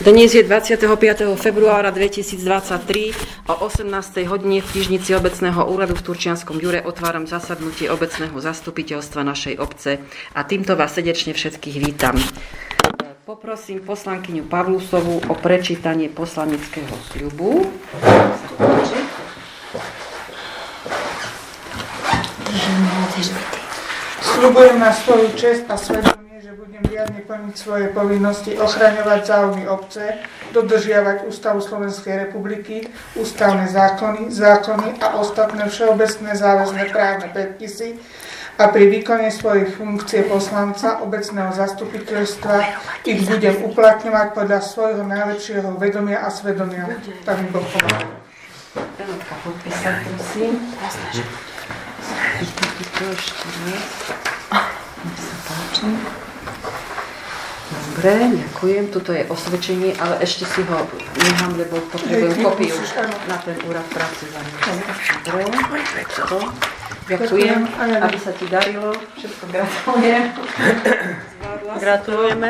Dnes je 25. februára 2023 o 18. hodine v knižnici obecného úradu v Turčianskom Jure otváram zasadnutie obecného zastupiteľstva našej obce a týmto vás srdečne všetkých vítam. Poprosím poslankyňu Pavlusovu o prečítanie poslaneckého sľubu. Sľubujem na svoju česť a svedomie, že budem riadne plniť svoje povinnosti, ochraňovať záujmy obce, dodržiavať Ústavu Slovenskej republiky, ústavné zákony a ostatné všeobecné záväzné právne predpisy a pri výkone svojej funkcie poslanca obecného zastupiteľstva ich budem uplatňovať podľa svojho najlepšieho vedomia a svedomia. Tak mi Boh pomáha. Renátka, podpísať, prosím. Nech sa páči. Dobre, ďakujem. Tuto je osvedčenie, ale ešte si ho nechám, lebo potrebujem kopiu na ten úrad práce za mňa. Dobre, ďakujem, aby sa ti darilo. Všetko gratulujem. Gratulujeme.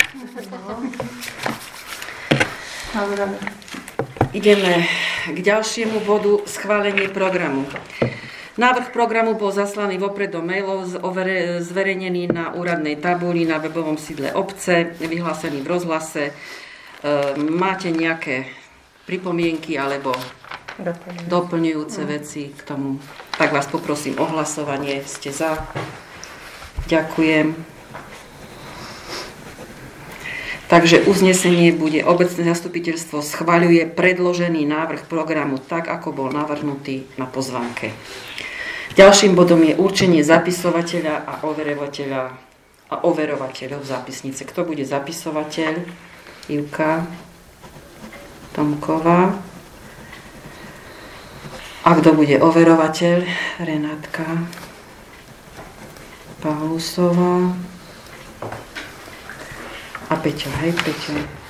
Ideme k ďalšiemu bodu, schválenie programu. Návrh programu bol zaslaný vopred do mailov, zverejnený na úradnej tabuli na webovom sídle obce, vyhlásený v rozhlase. Máte nejaké pripomienky alebo doplňujúce veci k tomu? Tak vás poprosím o hlasovanie. Ste za? Ďakujem. Takže uznesenie bude: obecné zastupiteľstvo schvaľuje predložený návrh programu tak, ako bol navrhnutý na pozvánke. Ďalším bodom je určenie zapisovateľa a overovateľov zápisnice. Kto bude zapisovateľ? Ivka Tomková. A kto bude overovateľ? Renátka Pavlusová. A Peťo, hej, Peťo.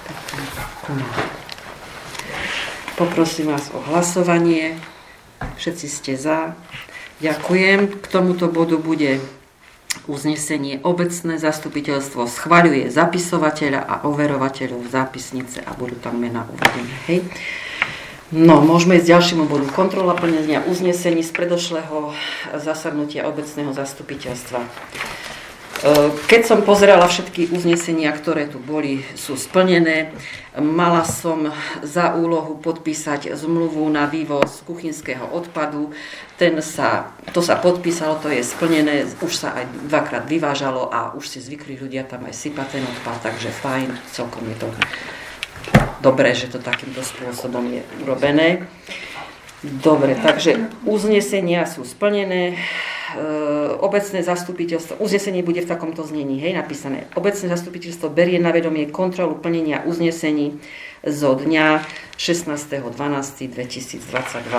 Poprosím vás o hlasovanie. Všetci ste za. Ďakujem. K tomuto bodu bude uznesenie: obecné zastupiteľstvo schvaľuje zapisovateľa a overovateľov zápisnice a budú tam mená uvedené. Hej. No, môžeme ísť ďalšiemu bodu. Kontrola plnenia uznesení z predošlého zasadnutia obecného zastupiteľstva. Keď som pozerala všetky uznesenia, ktoré tu boli, sú splnené. Mala som za úlohu podpísať zmluvu na vývoz kuchynského odpadu. To sa podpísalo, to je splnené, už sa aj dvakrát vyvážalo a už si zvykli ľudia tam aj sypať ten odpad, takže fajn, celkom je to dobré, že to takýmto spôsobom je urobené. Dobre, takže uznesenia sú splnené. Obecné zastupiteľstvo, uznesenie bude v takomto znení, hej, napísané: obecné zastupiteľstvo berie na vedomie kontrolu plnenia uznesení zo dňa 16.12.2022.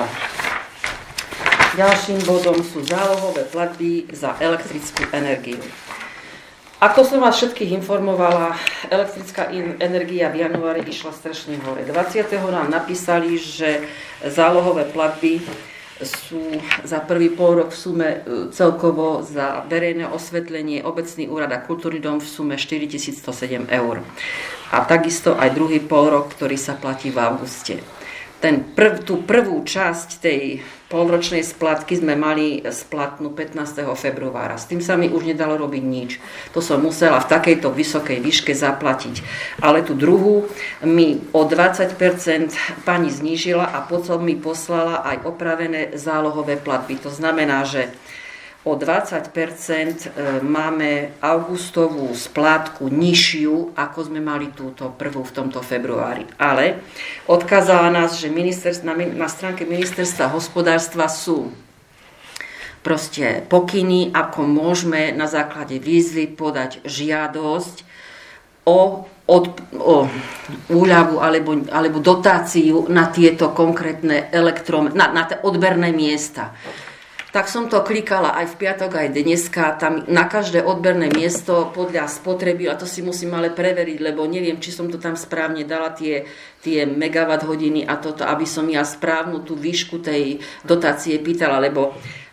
Ďalším bodom sú zálohové platby za elektrickú energiu. Ako som vás všetkých informovala, elektrická energia v januári išla strašne hore. 20. nám napísali, že zálohové platby sú za prvý polrok v sume celkovo za verejné osvetlenie, obecný úrad a kultúrny dom v sume 4107 eur. A takisto aj druhý polrok, ktorý sa platí v auguste. Tú prvú časť tej polročnej splátky sme mali splatnú 15. februára. S tým sa mi už nedalo robiť nič. To som musela v takejto vysokej výške zaplatiť. Ale tú druhú mi o 20% pani znížila a potom mi poslala aj opravené zálohové platby. To znamená, že o 20% máme augustovú splátku nižšiu, ako sme mali túto prvú v tomto februári. Ale odkázala nás, že na stránke ministerstva hospodárstva sú proste pokyny, ako môžeme na základe výzvy podať žiadosť o úľavu alebo dotáciu na tieto konkrétne na odberné miesta. Tak som to klikala aj v piatok, aj dneska. Tam na každé odberné miesto podľa spotreby, a to si musím ale preveriť, lebo neviem, či som to tam správne dala, tie megawatt hodiny a toto, aby som ja správnu tú výšku tej dotácie pýtala, lebo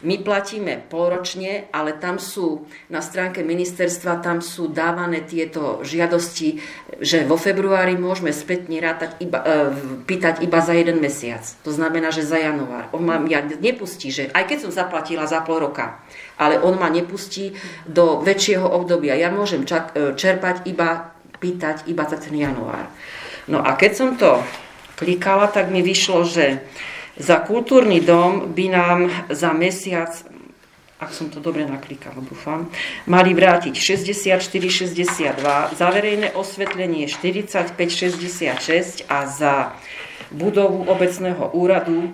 My platíme polročne, ale tam sú na stránke ministerstva, tam sú dávané tieto žiadosti, že vo februári môžeme spätne pýtať iba za 1 mesiac. To znamená, že za január. On ma nepustí, že aj keď som zaplatila za pol roka, ale on ma nepustí do väčšieho obdobia. Ja môžem pýtať iba za ten január. No a keď som to klikala, tak mi vyšlo, že za kultúrny dom by nám za mesiac, ak som to dobre naklikala, dúfam, mali vrátiť 64,62, za verejné osvetlenie 45,66 a za budovu obecného úradu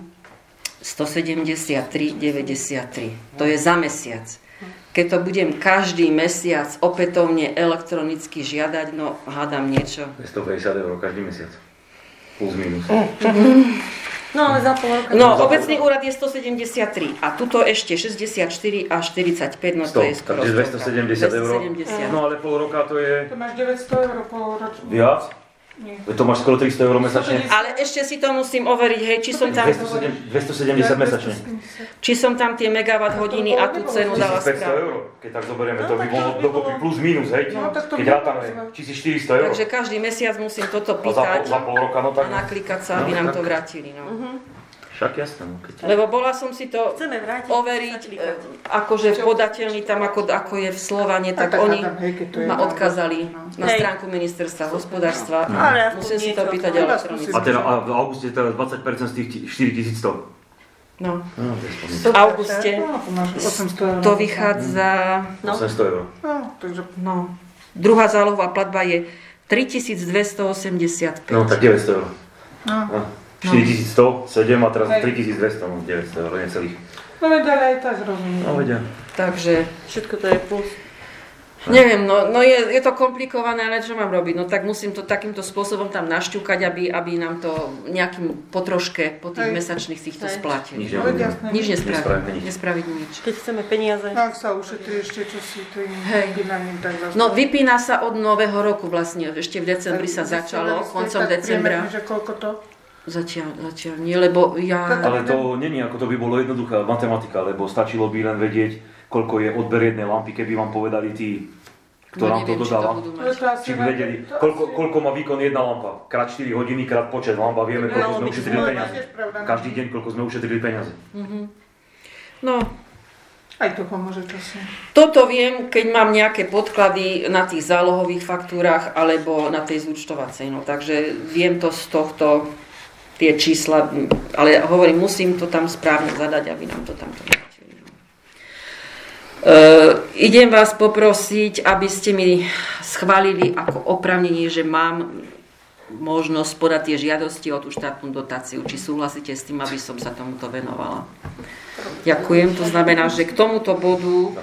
173,93. To je za mesiac. Keď to budem každý mesiac opätovne elektronicky žiadať, no hádam niečo. 150 € každý mesiac. Plus minus. No ale za pol roka... No, obecný úrad je 173 a tuto ešte 64 a 45, no to je skoro 100. Takže 270 €. No ale pol roka to je... To máš 900 € polročne. Viac? Nie. To máš skoro 300 € mesačne? Ale ešte si to musím overiť, hej, či som tam... 270 mesačne. Či som tam tie megawatt hodiny a tú cenu dala 1500 správne. €, keď tak zoberieme, to by bolo dokopy plus minus, hej? No, tak to Keď by- rátame 1400 €. Takže každý mesiac musím toto A pýtať za pol roka, no a tak... naklikať sa, aby No, nám tak. to vrátili. No. Však jasné, no keď... Lebo bola som si to Chceme vrátiť, overiť, sa klikať. akože podateľný tam, ako je v Slovane, tak oni ma odkázali na Hej. stránku ministerstva hospodárstva. Ale aspoň Musím si to niečo. pýtať elektronicky. A teda a v auguste teda 20% z tých 4100. No. No, to je spomínka. V auguste No, to máš 800 €. to vychádza, 800 €. No, takže... no, druhá zálohová platba je 3285. No tak 900 €. No. No. 4100, 7 a teraz 3200, no 900 €, necelých. No veď ale aj tak rozumiem. No vedia. Takže, Všetko to je plus. neviem, no je to komplikované, ale čo mám robiť? No tak musím to takýmto spôsobom tam našťukať, aby nám to nejakým potroške po tých Hej. mesačných týchto Hej. splatili. Nič No veď nebudeme. jasné. Nič Nespravíme nič. nespraviť nič. Keď chceme peniaze. Ak sa ušetrí ešte čosi tým Hej. vypínaním, tak zase... No vypína sa od nového roku vlastne, ešte v decembri sa začalo, koncom decembra. Že koľko to? Zatiaľ nie, lebo ja... Ale to není ako to by bolo jednoduchá matematika, lebo stačilo by len vedieť, koľko je odber jednej lampy, keby vám povedali tí, kto nám to neviem, dodáva. Či by vedeli, koľko má výkon jedna lampa. Krát 4 hodiny, krát počet lamp a vieme, koľko sme ušetrili peniaze. Každý deň, koľko sme ušetrili peniaze. No, Aj to pomôže času. toto viem, keď mám nejaké podklady na tých zálohových faktúrach alebo na tej zúčtovacej. No, takže viem to z tohto, tie čísla, ale hovorím, musím to tam správne zadať, aby nám to tamto vrátili. Idem vás poprosiť, aby ste mi schválili ako oprávnenie, že mám možnosť podať tie žiadosti o tú štátnu dotáciu. Či súhlasíte s tým, aby som sa tomuto venovala? Ďakujem. To znamená, že k tomuto bodu,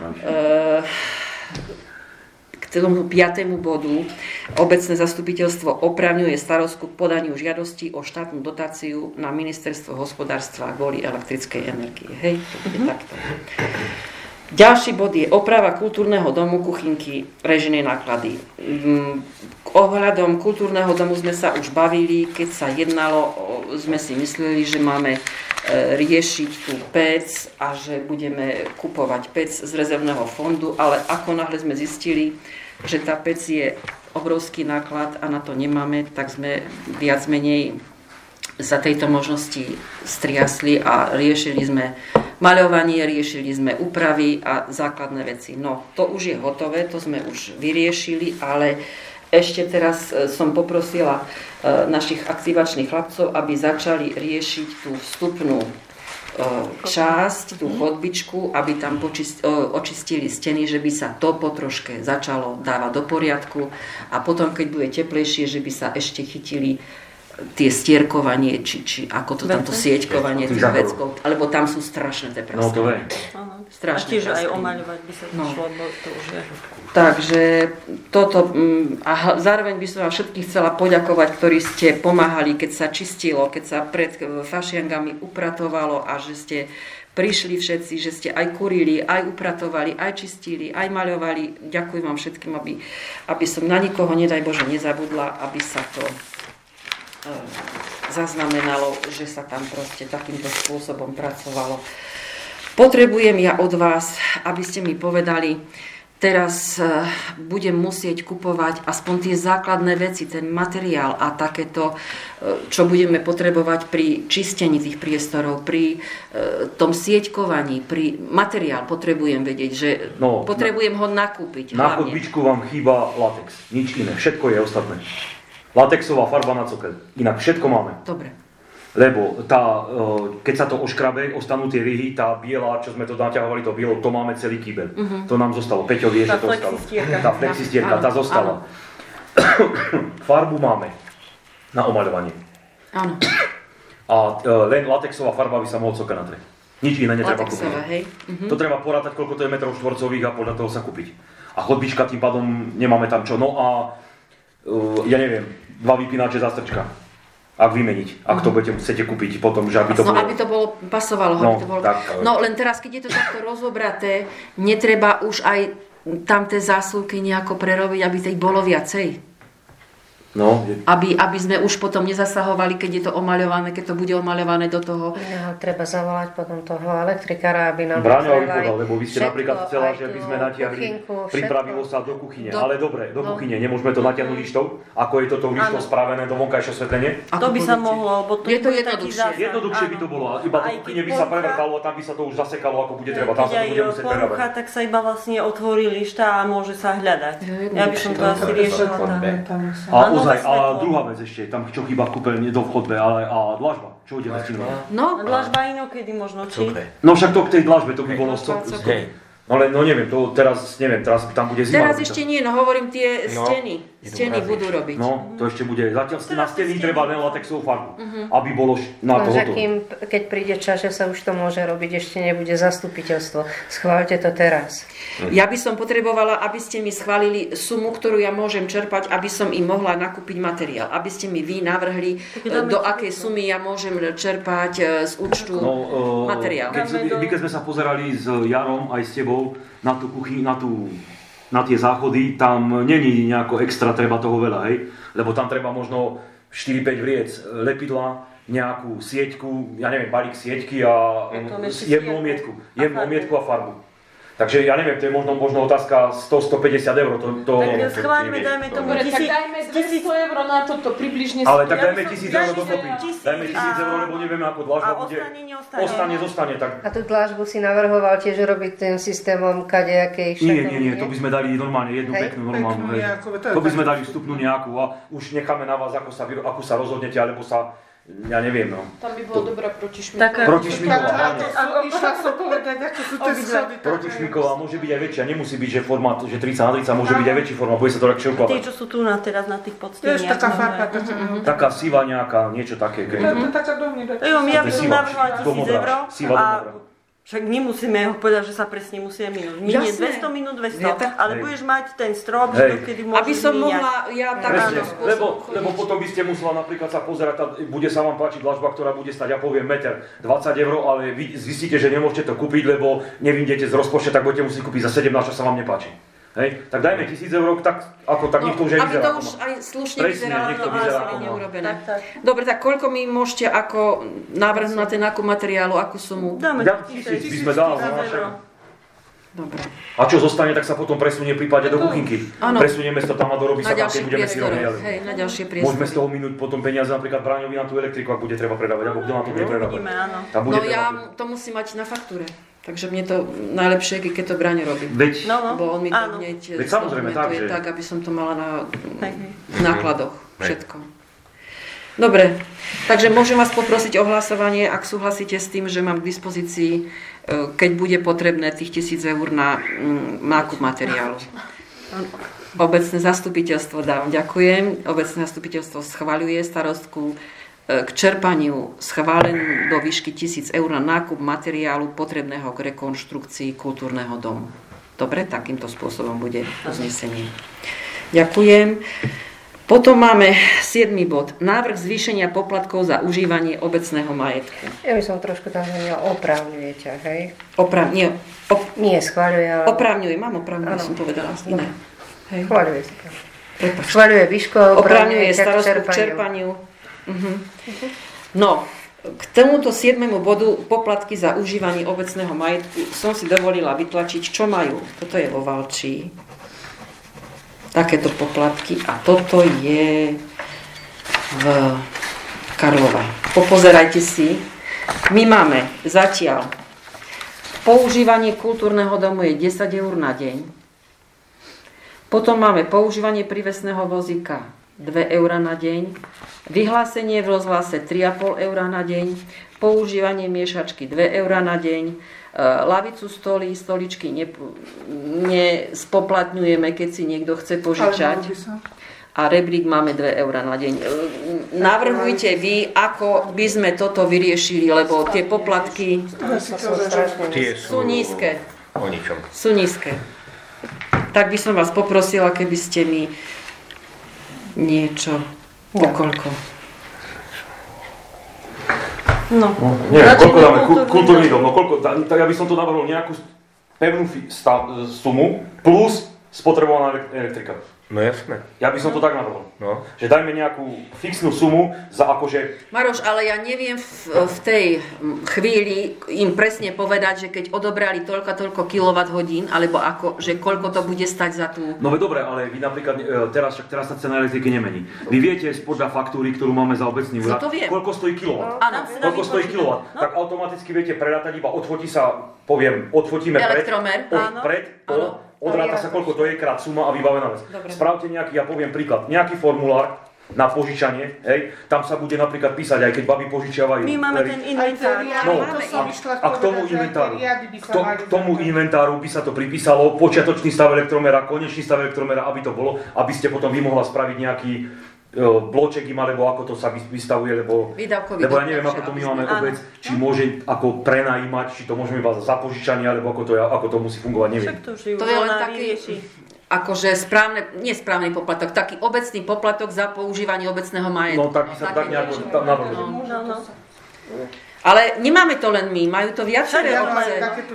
k tomu 5. bodu, obecné zastupiteľstvo opravňuje starostku k podaniu žiadosti o štátnu dotáciu na ministerstvo hospodárstva kvôli elektrickej energie. Hej, to bude takto. Ďalší bod je oprava kultúrneho domu, kuchynky, režijné náklady. K ohľadom kultúrneho domu sme sa už bavili, keď sa jednalo, sme si mysleli, že máme riešiť tú pec a že budeme kupovať pec z rezervného fondu, ale ako náhle sme zistili, že tá pec je obrovský náklad a na to nemáme, tak sme viac menej za tejto možnosti striasli a riešili sme maľovanie, riešili sme úpravy a základné veci. No, to už je hotové, to sme už vyriešili, ale ešte teraz som poprosila našich aktivačných chlapcov, aby začali riešiť tú vstupnú časť, tú chodbičku, aby tam očistili steny, že by sa to potroške začalo dávať do poriadku a potom, keď bude teplejšie, že by sa ešte chytili tie stierkovanie, či ako to tamto sieťkovanie tých veckov, alebo tam sú strašné tie prasky. No to viem. Strašné a tiež prasky. aj omaľovať by sa to šlo, bo to už je. Takže toto, a zároveň by som vám všetkých chcela poďakovať, ktorí ste pomáhali, keď sa čistilo, keď sa pred fašiangami upratovalo a že ste prišli všetci, že ste aj kurili, aj upratovali, aj čistili, aj maľovali. Ďakujem vám všetkým, aby som na nikoho, nedaj Bože, nezabudla, aby sa to zaznamenalo, že sa tam proste takýmto spôsobom pracovalo. Potrebujem ja od vás, aby ste mi povedali, teraz budem musieť kupovať aspoň tie základné veci, ten materiál a takéto, čo budeme potrebovať pri čistení tých priestorov, pri tom sieťkovaní, pri materiál potrebujem vedieť, že potrebujem ho nakúpiť. Na chodbičku vám chýba latex, nič iné, všetko je ostatné. Latexová farba na cokeľ, inak všetko máme. Dobre. Lebo keď sa to oškrabe, ostanú tie ryhy, tá biela, čo sme to naťahovali, to bielo, to máme celý kýbel. To nám zostalo. Peťo vie, že to ostalo. Tá flexistierka, tá zostala. Farbu máme na omaľovanie. Áno. A len latexová farba by sa mohol cokeľ natrieť. Nič iné netreba kúpiť. Hej. To treba porátať, koľko to je metrov štvorcových a podľa toho sa kúpiť. A chodbička tým pádom nemáme tam čo. No a ja neviem, 2 vypínače zástrčka. Ak vymeniť, ak to chcete kúpiť potom, že aby to bolo... aby to bolo, pasovalo. No, aby to bolo... tak, no len teraz, keď je to takto rozobraté, netreba už aj tam tie zásuvky nejako prerobiť, aby ich bolo viacej. No. Aby sme už potom nezasahovali, keď je to omaľované, keď to bude omaľované do toho. Ja, treba zavolať potom toho elektrikára, aby nám Bráňo vypovedal, lebo vy ste napríklad chcela, že by sme natiahli, pripravilo sa do kuchyne. Ale dobre, do kuchyne, nemôžeme to natiahnuť lištou, ako je toto lištou spravené do vonkajšieho svetlenie? To by sa mohlo, lebo to je to bude jednoduchšie. Jednoduchšie by to bolo, iba do kuchyne by sa prevrtalo a tam by sa to už zasekalo, ako bude treba. Tam sa to bude musieť prerábať. Tak sa iba vlastne otvorí lišta a môže sa hľadať. Ja by som to asi riešila tam. A ozaj, a druhá vec ešte, tam čo chýba v kúpeľni do vchodbe, ale a dlažba, čo ideme s tým? No, dlažba inokedy možno, či? No však to k tej dlažbe, to by bolo No ale no neviem, to teraz tam bude zima. Teraz ešte nie, no hovorím tie steny budú robiť. No, to ešte bude, zatiaľ na steny treba len latexovú farbu, aby bolo na to hotovo. Keď príde čas, že sa už to môže robiť, ešte nebude zastupiteľstvo. Schváľte to teraz. Ja by som potrebovala, aby ste mi schválili sumu, ktorú ja môžem čerpať, aby som im mohla nakúpiť materiál. Aby ste mi vy navrhli, do akej sumy ja môžem čerpať z účtu materiál. Keď sme sa pozerali s Jarom aj s tebou na tú kuchyň, na tie záchody, tam není nejako extra treba toho veľa, hej? Lebo tam treba možno 4-5 vriec lepidla, nejakú sieťku, ja neviem, balík sieťky a jemnú omietku a farbu. Takže ja neviem, to je možno otázka 100-150 eur. Tak schválme, dajme tomu 1000 eur na toto, približne. Ale tak dajme 1000 eur dokopy. Dajme 1000 eur, lebo nevieme, ako dlažba bude. Zostane. Tak. A tú dlažbu si navrhoval tiež robiť tým systémom kadejakej šakom? Nie, to by sme dali normálne, jednu peknú normálnu. To by sme dali vstupnú nejakú a už necháme na vás, ako sa rozhodnete, alebo sa... Ja neviem, no. Tam by bola dobrá protišmiková. Protišmiková, áno. Išla som povedať, ako sú tie schody. Protišmiková môže byť aj väčšia, nemusí byť, že formát, že 30x30, môže byť aj väčší formát, bude sa to ľahšie ukladať. Tie, čo sú tu teraz na tých podsteniach. To je taká farba. Taká siva nejaká, niečo také. To je taká dovnedať. Ja by som navrhla 1000 eur a však nemusíme ho povedať, že sa presne musia minúť. Nie 200 minút, 200, ale budeš mať ten strop, že dokedy môžeš aby som mohla takýmto spôsobom lebo potom by ste musela napríklad sa pozerať, bude sa vám páčiť dlažba, ktorá bude stať, ja poviem, 1,20 m, ale vy zistíte, že nemôžete to kúpiť, lebo nevyjdete z rozpočtu, tak budete musieť kúpiť za 17, čo sa vám nepáči. Hej, tak dajme 1000 eur, tak nech to už aj vyzerá. Aby to už aj slušne vyzeralo, ale neurobené. Dobre, tak koľko mi môžete ako navrhnúť na ten nákup materiálu, akú sumu? Dáme 1000 by sme dali. Dobre. A čo zostane, tak sa potom presunie v prípade do kuchynky. Presunieme to tam a dorobí sa tam, keď budeme si robiť. Hej, na ďalšie priestory. Môžeme z toho minúť potom peniaze napríklad Bráňovi na tú elektriku, ak bude treba predávať, alebo kto na to bude predávať. No ja to musím mať na faktúre. Takže mne to najlepšie, keď to Braňo robí. Lebo on mi to hneď samozrejme tak, aby som to mala na nákladoch, všetko. Dobre, takže môžem vás poprosiť o hlasovanie, ak súhlasíte s tým, že mám k dispozícii, keď bude potrebné tých 1000 eur na nákup materiálu. Obecné zastupiteľstvo dám, ďakujem. Obecné zastupiteľstvo schvaľuje starostku k čerpaniu schválenú do výšky 1000 eur na nákup materiálu potrebného k rekonštrukcii kultúrneho domu. Dobre, takýmto spôsobom bude uznesenie. Ďakujem. Potom máme 7. bod. Návrh zvýšenia poplatkov za užívanie obecného majetku. Ja by som trošku tam zmenila oprávňuje ťa, hej? Nie, schváľuje, ale... Oprávňuje, som povedala. Iné. Schváľuje si to. Schváľuje výško, oprávňuje starostku k čerpaniu. No, K tomuto 7. bodu poplatky za užívanie obecného majetku som si dovolila vytlačiť, čo majú. Toto je vo Valčí. Takéto poplatky a toto je v Karlove. Popozerajte si. My máme zatiaľ používanie kultúrneho domu je 10 eur na deň. Potom máme používanie prívesného vozíka 2 eur na deň. Vyhlásenie v rozhlase 3,5 eur na deň. Používanie miešačky 2 eur na deň. Lavicu, stoličky nespoplatňujeme, keď si niekto chce požičať. A rebrík máme 2 eur na deň. Navrhujte vy, ako by sme toto vyriešili, lebo tie poplatky sú nízke. Sú nízke. Tak by som vás poprosila, keby ste mi niečo, koľko. No, neviem, koľko dáme kultúrny dom, no koľko, tak ja by som to navrhol nejakú pevnú sumu plus spotrebovaná elektrika. No jasné. Ja by som to tak navrhol. No. Že dajme nejakú fixnú sumu za akože... Maroš, ale ja neviem v tej chvíli im presne povedať, že keď odobrali toľko kWh, alebo ako, že koľko to bude stať za tú... No dobre, ale vy napríklad, teraz sa cena elektriky nemení. Vy viete podľa faktúry, ktorú máme za obecný úrad, koľko stojí kilowatt? Áno. Koľko stojí kilowatt? Tak automaticky viete prerátať iba odfotíme pred, odráta sa koľko to je krát suma a vybavená vec. Spravte nejaký, ja poviem príklad, nejaký formulár na požičanie, hej, tam sa bude napríklad písať, aj keď baby požičiavajú. My máme ten inventár. No, a k tomu inventáru by sa to pripísalo, počiatočný stav elektromera, konečný stav elektromera, aby to bolo, aby ste potom vy mohla spraviť nejaký bloček im, alebo ako to sa vystavuje, lebo ja neviem, ako to my máme obec, či môže ako prenajímať, či to môžeme iba za požičanie, alebo ako to musí fungovať, neviem. To je len taký, akože nesprávny poplatok, taký obecný poplatok za používanie obecného majetku. No tak by sa tak nejako navrhlo. Ale nemáme to len my, majú to viaceré obce.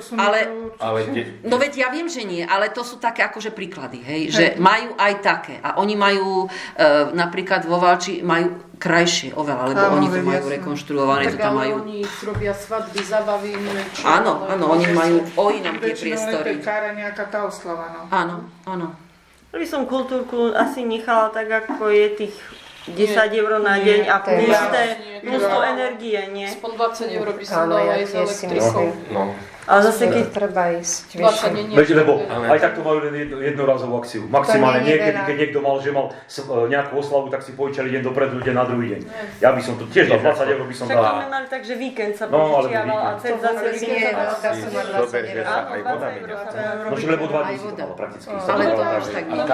No veď ja viem, že nie, ale to sú také akože príklady, hej, že majú aj také. A oni majú, napríklad vo Valči, majú krajšie oveľa, lebo oni to majú rekonštruované. Tak ale oni robia svadby, zabavy, niečo. Áno, oni majú o inom tie priestory. Väčšinou je nejaká tá oslava, no. Áno. By som kultúrku asi nechala tak, ako je tých 10 eur na deň a plus to energie, nie? Aspoň 20 eur by som dala aj s elektrikou. Ale zase keď treba ísť vyššie. Lebo aj tak to majú len jednorazovú akciu. Maximálne niekedy, keď niekto mal nejakú oslavu, tak si požičali deň dopredu, deň na druhý deň. Ja by som to tiež dal 20 eur by som dal. Však to mali tak, že víkend sa požičiaval a zase víkend sa zober, že sa aj voda minia. No však lebo 2 dní si to dalo prakticky. Ale to až tak nie.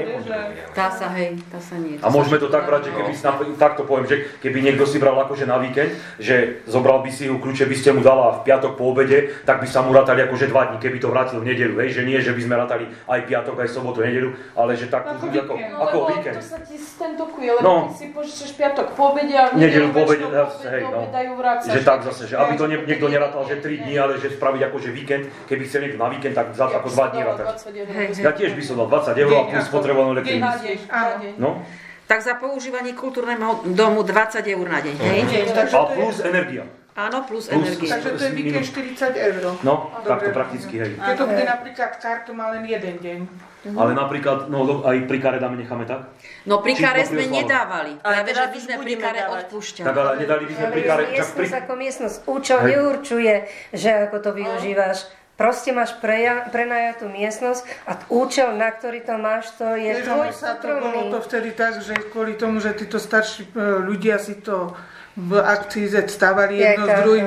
Tá sa nie. A môžeme to tak brať, že keby takto poviem, že keby niekto si bral akože na víkend, že zobral by si kľúče, by ste mu dala v piatok po obede, tak by sa mu rátali akože 2 dní, keby to vrátil v nedeľu, hej, že nie, že by sme rátali aj piatok, aj sobotu, nedeľu, ale že tak ako víkend. To sa ti stentokuje, lebo ty si požičaš piatok po obede a v nedeľu po obede dajú vrácať. Že tak zase, že aby to niekto nerátal, že 3 dní, ale že spraviť akože víkend, keby chcel niekto na víkend, tak za ako 2 dní rátať. Ja tiež by som dal 20 eur a plus spotrebovanú elektrinu. No. Tak za používanie kultúrneho domu 20 eur na deň, hej? A plus energia. Áno, plus energia. Takže to je víkend 40 eur. No, tak to prakticky, hej. Keď to bude napríklad kartu má len jeden deň. Ale napríklad, no aj pri kare dáme necháme tak? No pri kare sme nedávali. Práve, že by sme pri kare odpúšťali. Tak ale nedali by sme pri kare... Miestnosť ako miestnosť. Účel neurčuje, že ako to využívaš. Proste máš prenajatú miestnosť a účel, na ktorý to máš, to je tvoj súkromný. Bolo to vtedy tak, že kvôli tomu, že títo starší ľudia si to v akcii Z stávali jedno z druhým,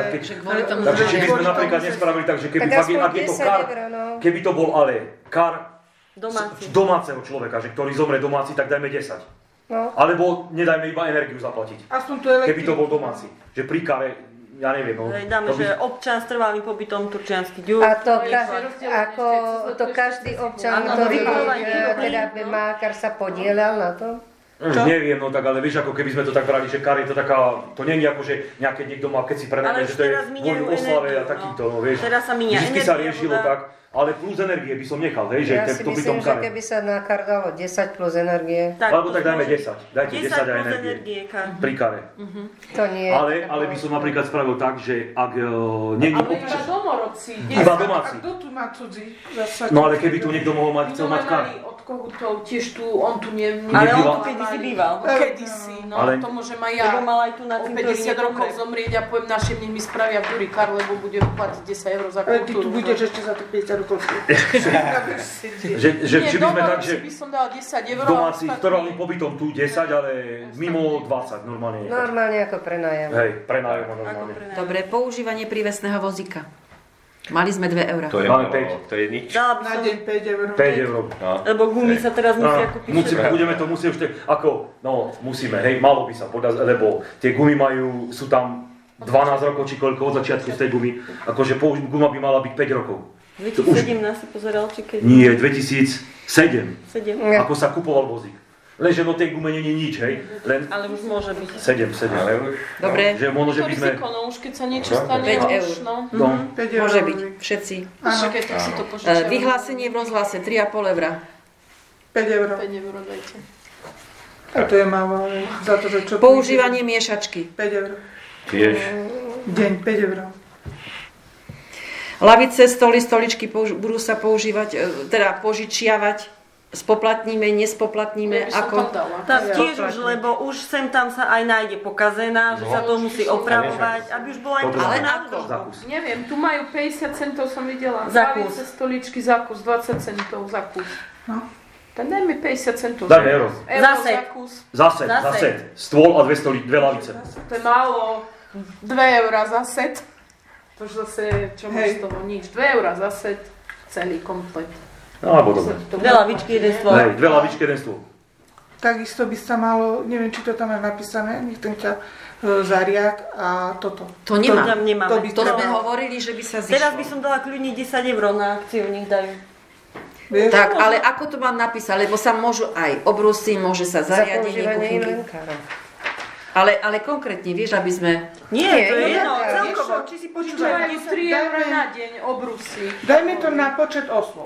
takže či by sme napríklad nespravili tak, že keby ak je to kar, keby to bol ale kar domáceho človeka, že ktorý zomre domáci, tak dajme 10. No. Alebo nedajme iba energiu zaplatiť. Keby to bol domáci. Že pri kare, ja neviem. No, dáme, že občan s trvalým pobytom Turčiansky ďur. A to každý občan, ktorý teda mákar sa podielal na tom? Neviem, no tak, ale vieš, ako keby sme to tak brali, že kar je to taká, to nie je ako, že nejaké niekto má, keď si prenajme, že to je kvôli oslave a takýto, no vieš. Teraz sa míňa vždy sa riešilo tak, ale plus energie by som nechal, hej, že Ja si to by myslím, tom že kare. keby sa na kar dalo 10 plus energie, Alebo tak dajme 10, dajte 10 a plus energie. kar. Pri kare. to nie je. Ale by som napríklad spravil tak, že ak není Ale iba občas... domorodci. Iba domáci. A kto tu má cudzí? Zasa No ale keby tu niekto mohol mať, My chcel sme mať kar. mali od kohutov, tiež tu, on tu nie... Ale on Nebýval. tu kedysi býval. Kedysi, no Ale- to môžem aj ja. Lebo mal aj tu na O cintoríne 50 rokov dobre. zomrieť a poviem našim, nech mi spravia Duri kar, lebo budem platiť 10 eur za Ale ty tu kultúru. budeš ešte za tých 50 rokov. Že či by sme tak, že by som dala 10 eur. domáci, a ostatní- trvalým pobytom tu 10, ale mimo 20 normálne. Normálne ako prenájam. Hej, prenájom normálne. Dobre, používanie prívesného vozíka. Mali sme 2 eurá. To je Máme málo, to je nič. Dala by Na som, deň 5 eur. 5 eur. No. lebo gumy sa teraz musia kúpiť. Budeme to musieť už ako, no musíme, hej, malo by sa podať, lebo tie gumy majú, sú tam 12 rokov či koľko od začiatku z tej gumy, akože guma by mala byť 5 rokov. 2017 si pozeral, či keď... Nie, 2007, 7. ako sa kupoval vozík. Lenže no tej gume nie je nič, hej, len Ale už môže byť. 7. Ale už... Dobre, Že možno, že To by sme, riziko, no už keď sa niečo stane, 5 no eur. už, no. no, 5 eur. môže byť, všetci. Čakaj, tak si to požičiam. Vyhlásenie v rozhlase 3,5 eurá. 5 eur. 5 eur dajte. A to je málo, ale za to, že čo... Používanie miešačky. 5 eur. tiež. Deň 5 eur. Lavice, stoly, stoličky budú sa používať, teda požičiavať. Spoplatníme, nespoplatníme, Ja by som ako... tam dala. Tá tiež už, lebo už sem tam sa aj nájde pokazená, že sa to musí opravovať, aby už bola aj Dobre. trochu Ale na ako? údržbu. Za kus. Neviem, tu majú 50 centov, som videla. Za kus. Lavice, stoličky za kus, 20 centov za kus. No. Tak dajme 50 centov. Dajme euro. Euro Zase. za kus. Zase, Zase. zase. Stôl a dve lavice. To je málo. 2 eurá za set. To už zase, čo máš z toho? Nič. 2 eurá za set. Celý komplet. No, alebo dobre. Dve lavičky, jeden stôl. Hej, 2 lavičky, 1 stôl. Takisto by sa malo, neviem, či to tam je napísané, nech ten ťa zariad a toto. To nemá. tam nemáme. To by To sme trebalo. hovorili, že by sa Teraz by zišlo. som dala kľudne 10 eur na akciu, nech dajú. Vieš? Tak, ale ako to mám napísať? Lebo sa môžu aj obrusy, môže sa Za zariadenie, používanie kuchynky. inventárov. Ale konkrétne, vieš, aby sme... Nie, to je Nie, jedno, nie, celkovo, či si počúvajú Majú 3 eurá na deň obrusy. Dajme to na počet osôb.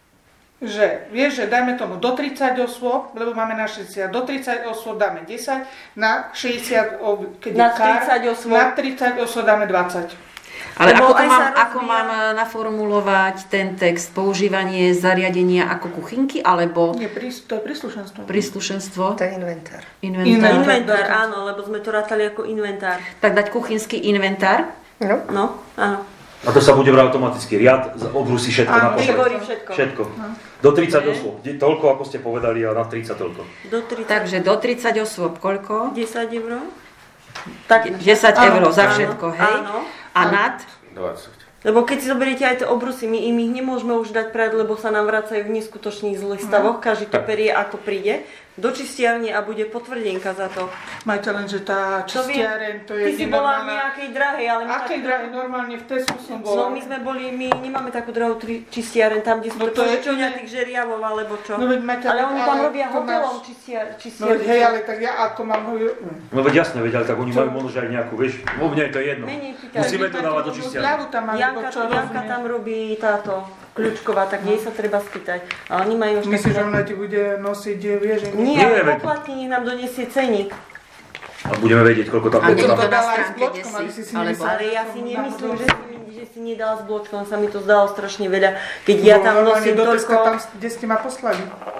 Že, vieš, že dajme tomu do 30 osôb, lebo máme na 60, do 30 osôb dáme 10, na 60, keď Na je kár, 30 osôb. na 30 osôb dáme 20. Ale Lebo ako, to aj mám, sa ako rozvíja- mám naformulovať ten text? Používanie zariadenia ako kuchynky, alebo Nie, to je príslušenstvo. príslušenstvo, To je inventár. inventár? Inventár, áno, lebo sme to rátali ako inventár. Tak dať kuchynský inventár? No. No, áno. A to sa bude brať automaticky. Riad, obrusy, všetko Áno, na pošle. Príbory, všetko. Všetko. Do 30 osôb. Toľko, ako ste povedali, a na 30 toľko. Do 30. Takže do 30 osôb, koľko? 10 eur? Tak, 10 eur za áno, všetko, hej? áno. A nad? 20. Lebo keď si zoberiete aj tie obrusy, my im ich nemôžeme už dať prať, lebo sa nám vracajú v neskutočných zlých stavoch. Každý to perie ako príde do čistiarne a bude potvrdenka za to. Majte len, že tá To viem. čistiareň, to je Ty si bola v nenormálna. nejakej drahej, ale my Akej drahé, normálne v Tesku som No bola. my sme boli, my nemáme takú drahú čistiareň, tam kde No sme to je požičovňa iné. tých žeriavov, alebo čo. No veď máte, Ale oni tam ale robia to hotelom máš- čistiarň. No veď hej, ale tak ja ako mám... No veď jasné, veď, ale tak oni majú možno že aj nejakú, vieš, vo mne to je jedno. Menej pýtaj. Musíme to dávať do čistiarne. Zľavu tam mám, Janka, čo Janka rozumieš. tam robí táto kľúčková, tak jej sa treba spýtať. A oni majú už Myslíš, že také... ona ti bude nosiť, vieš, že... Nie, Nie, ale veď- poplatník nám donesie ceník. A budeme vedieť, koľko tam A je. niekto to na dala aj s stránke bločkom, desí, aby si si alebo- nemyslela. Ale ja si nemyslím, že si nedala s bločkom, sa mi to zdalo strašne veľa. Keď ja tam nosím do Teska, toľko... tam, kde ste ma poslali.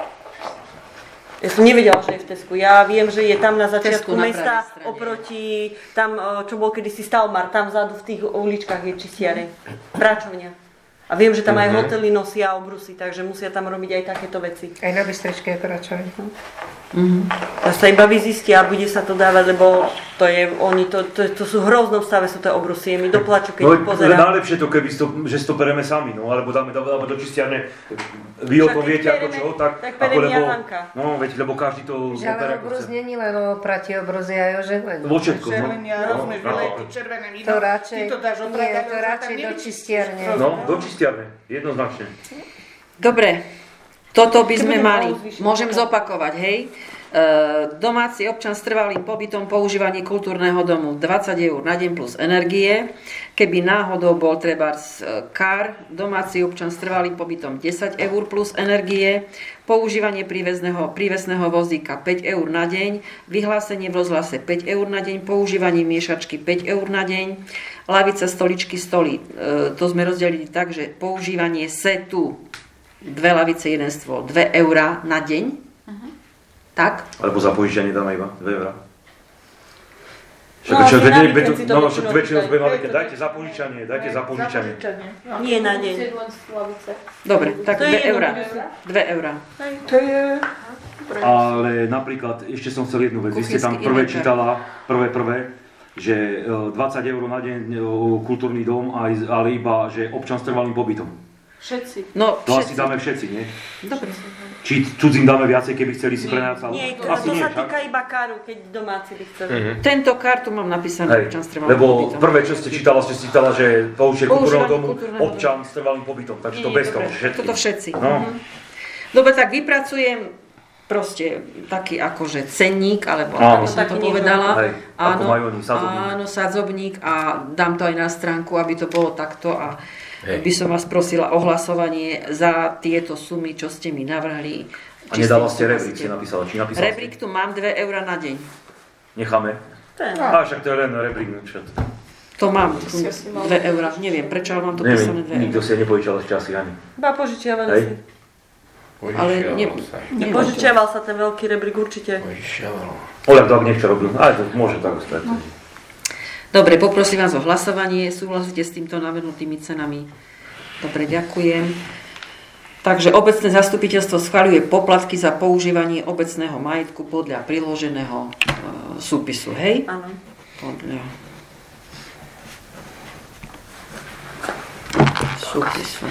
Ja som nevedela, že je v Tesku. Ja viem, že je tam na začiatku Tesku na mesta, pravej strane. oproti tam, čo bol kedysi Stalmar, tam vzadu v tých uličkách je čistiareň, práčovňa. A viem, že tam aj hotely nosia obrusy, takže musia tam robiť aj takéto veci. Aj na Bystričke je pračovň. A sa iba vyzistia a bude sa to dávať, lebo to je, oni to sú v hroznom stave, sú to obrusy, je mi doplaču, keď ich No, pozerám. najlepšie to, keby že si to pereme sami, no, alebo dáme do čistiarne. Vy o tom Však viete, keď ako pereme, čo, tak tak ako perem lebo, ja, Hanka. no, veď, lebo každý to Že ale opere ako obrus chce. není len o prati obruzy, aj o žehlení. Vo všetko, no. Želenia, rozumieš, vylejte červené víno, To radšej, ty to dáš nie, opravať, to radšej do čistiarne. No, do čistiarne, jednoznačne. Dobre, toto by sme budeme mali. rozlišovať. Môžem zopakovať, hej? Domáci občan s trvalým pobytom, používanie kultúrneho domu 20 eur na deň plus energie. Keby náhodou bol trebárs kár, domáci občan s trvalým pobytom 10 eur plus energie. Používanie prívesného vozíka 5 eur na deň. Vyhlásenie v rozhlase 5 eur na deň. Používanie miešačky 5 eur na deň. Lavice, stoličky, stoly. To sme rozdelili tak, že používanie setu 2 lavice, 1 stôl 2 eur na deň. Tak? Alebo za požičanie dáme iba 2 eurá. Však väčšinou sme mali, dajte za požičanie. Nie na deň. Dobre, tak 2 eurá. 2 eurá. To je... Ale napríklad, ešte som chcel jednu vec. Vy ste tam prvé čítala, že 20 eur na deň kultúrny dom, ale iba, že občan s trvalým pobytom. Všetci. No, to asi dáme všetci, nie? Dobre. Či cudzím dáme viacej, keby chceli si prenajať? Nie, to sa týka iba káru, keď domáci by chceli. Tento kartu mám napísaný občan s trvalým lebo pobytom. Prvé, čo ste čítala, že použite kultúrneho domu občan s trvalým pobytom. Takže to bez toho, všetci. Toto všetci. No. Dobre, tak vypracujem proste taký akože cenník, alebo ako som to povedala. Áno, sadzobník a dám to aj na stránku, aby to bolo takto a by som vás prosila o hlasovanie za tieto sumy, čo ste mi navrhli. A nedala ste rebrík, si napísala. Rebrík tu mám 2 eurá na deň. Necháme? Však to je len rebrík. To mám, 2 eurá. Neviem, prečo, ale mám to písané 2 eurá. Nikto si nepožičal ešte asi ani. Ba požičiavali si. Ale požičiaval sa ten veľký rebrík určite. Oľak to ak nechce robil. Aj to môže tak ostať. Dobre, poprosím vás o hlasovanie. Súhlasíte s týmto navrhnutými cenami? Dobre, ďakujem. Takže obecné zastupiteľstvo schvaľuje poplatky za používanie obecného majetku podľa priloženého súpisu, hej? Áno. Podľa súpisu.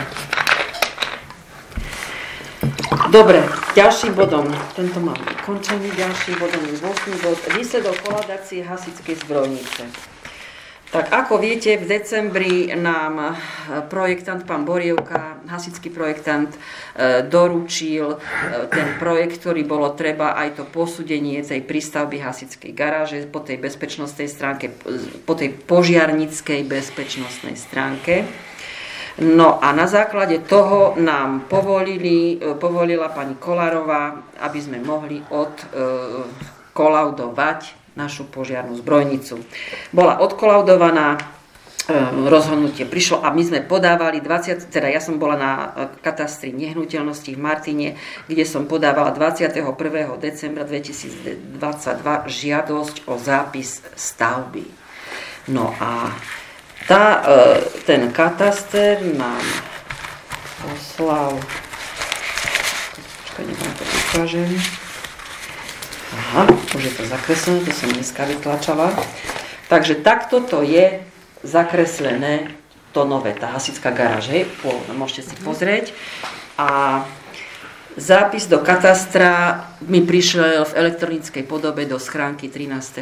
Dobre, ďalším bodom, tento mám vykončený, ďalším bodom je 8. bod, výsledok kolaudácie hasičskej zbrojnice. Tak ako viete, v decembri nám projektant pán Borievka, hasičský projektant, doručil ten projekt, ktorý bolo treba aj to posúdenie tej prístavby hasičskej garáže po tej bezpečnostnej stránke, po tej požiarnickej bezpečnostnej stránke. No a na základe toho nám povolila pani Kolárová, aby sme mohli odkolaudovať našu požiarnu zbrojnicu. Bola odkolaudovaná, rozhodnutie prišlo a my sme podávali ja som bola na katastri nehnuteľností v Martine, kde som podávala 21. decembra 2022 žiadosť o zápis stavby. No a ten kataster nám poslal, neviem, to ukážem. Aha, už je to zakreslené, to som dneska vytlačala. Takže takto to je zakreslené, to nové, tá hasičská garáž, môžete si pozrieť. A zápis do katastra mi prišiel v elektronickej podobe do schránky 13.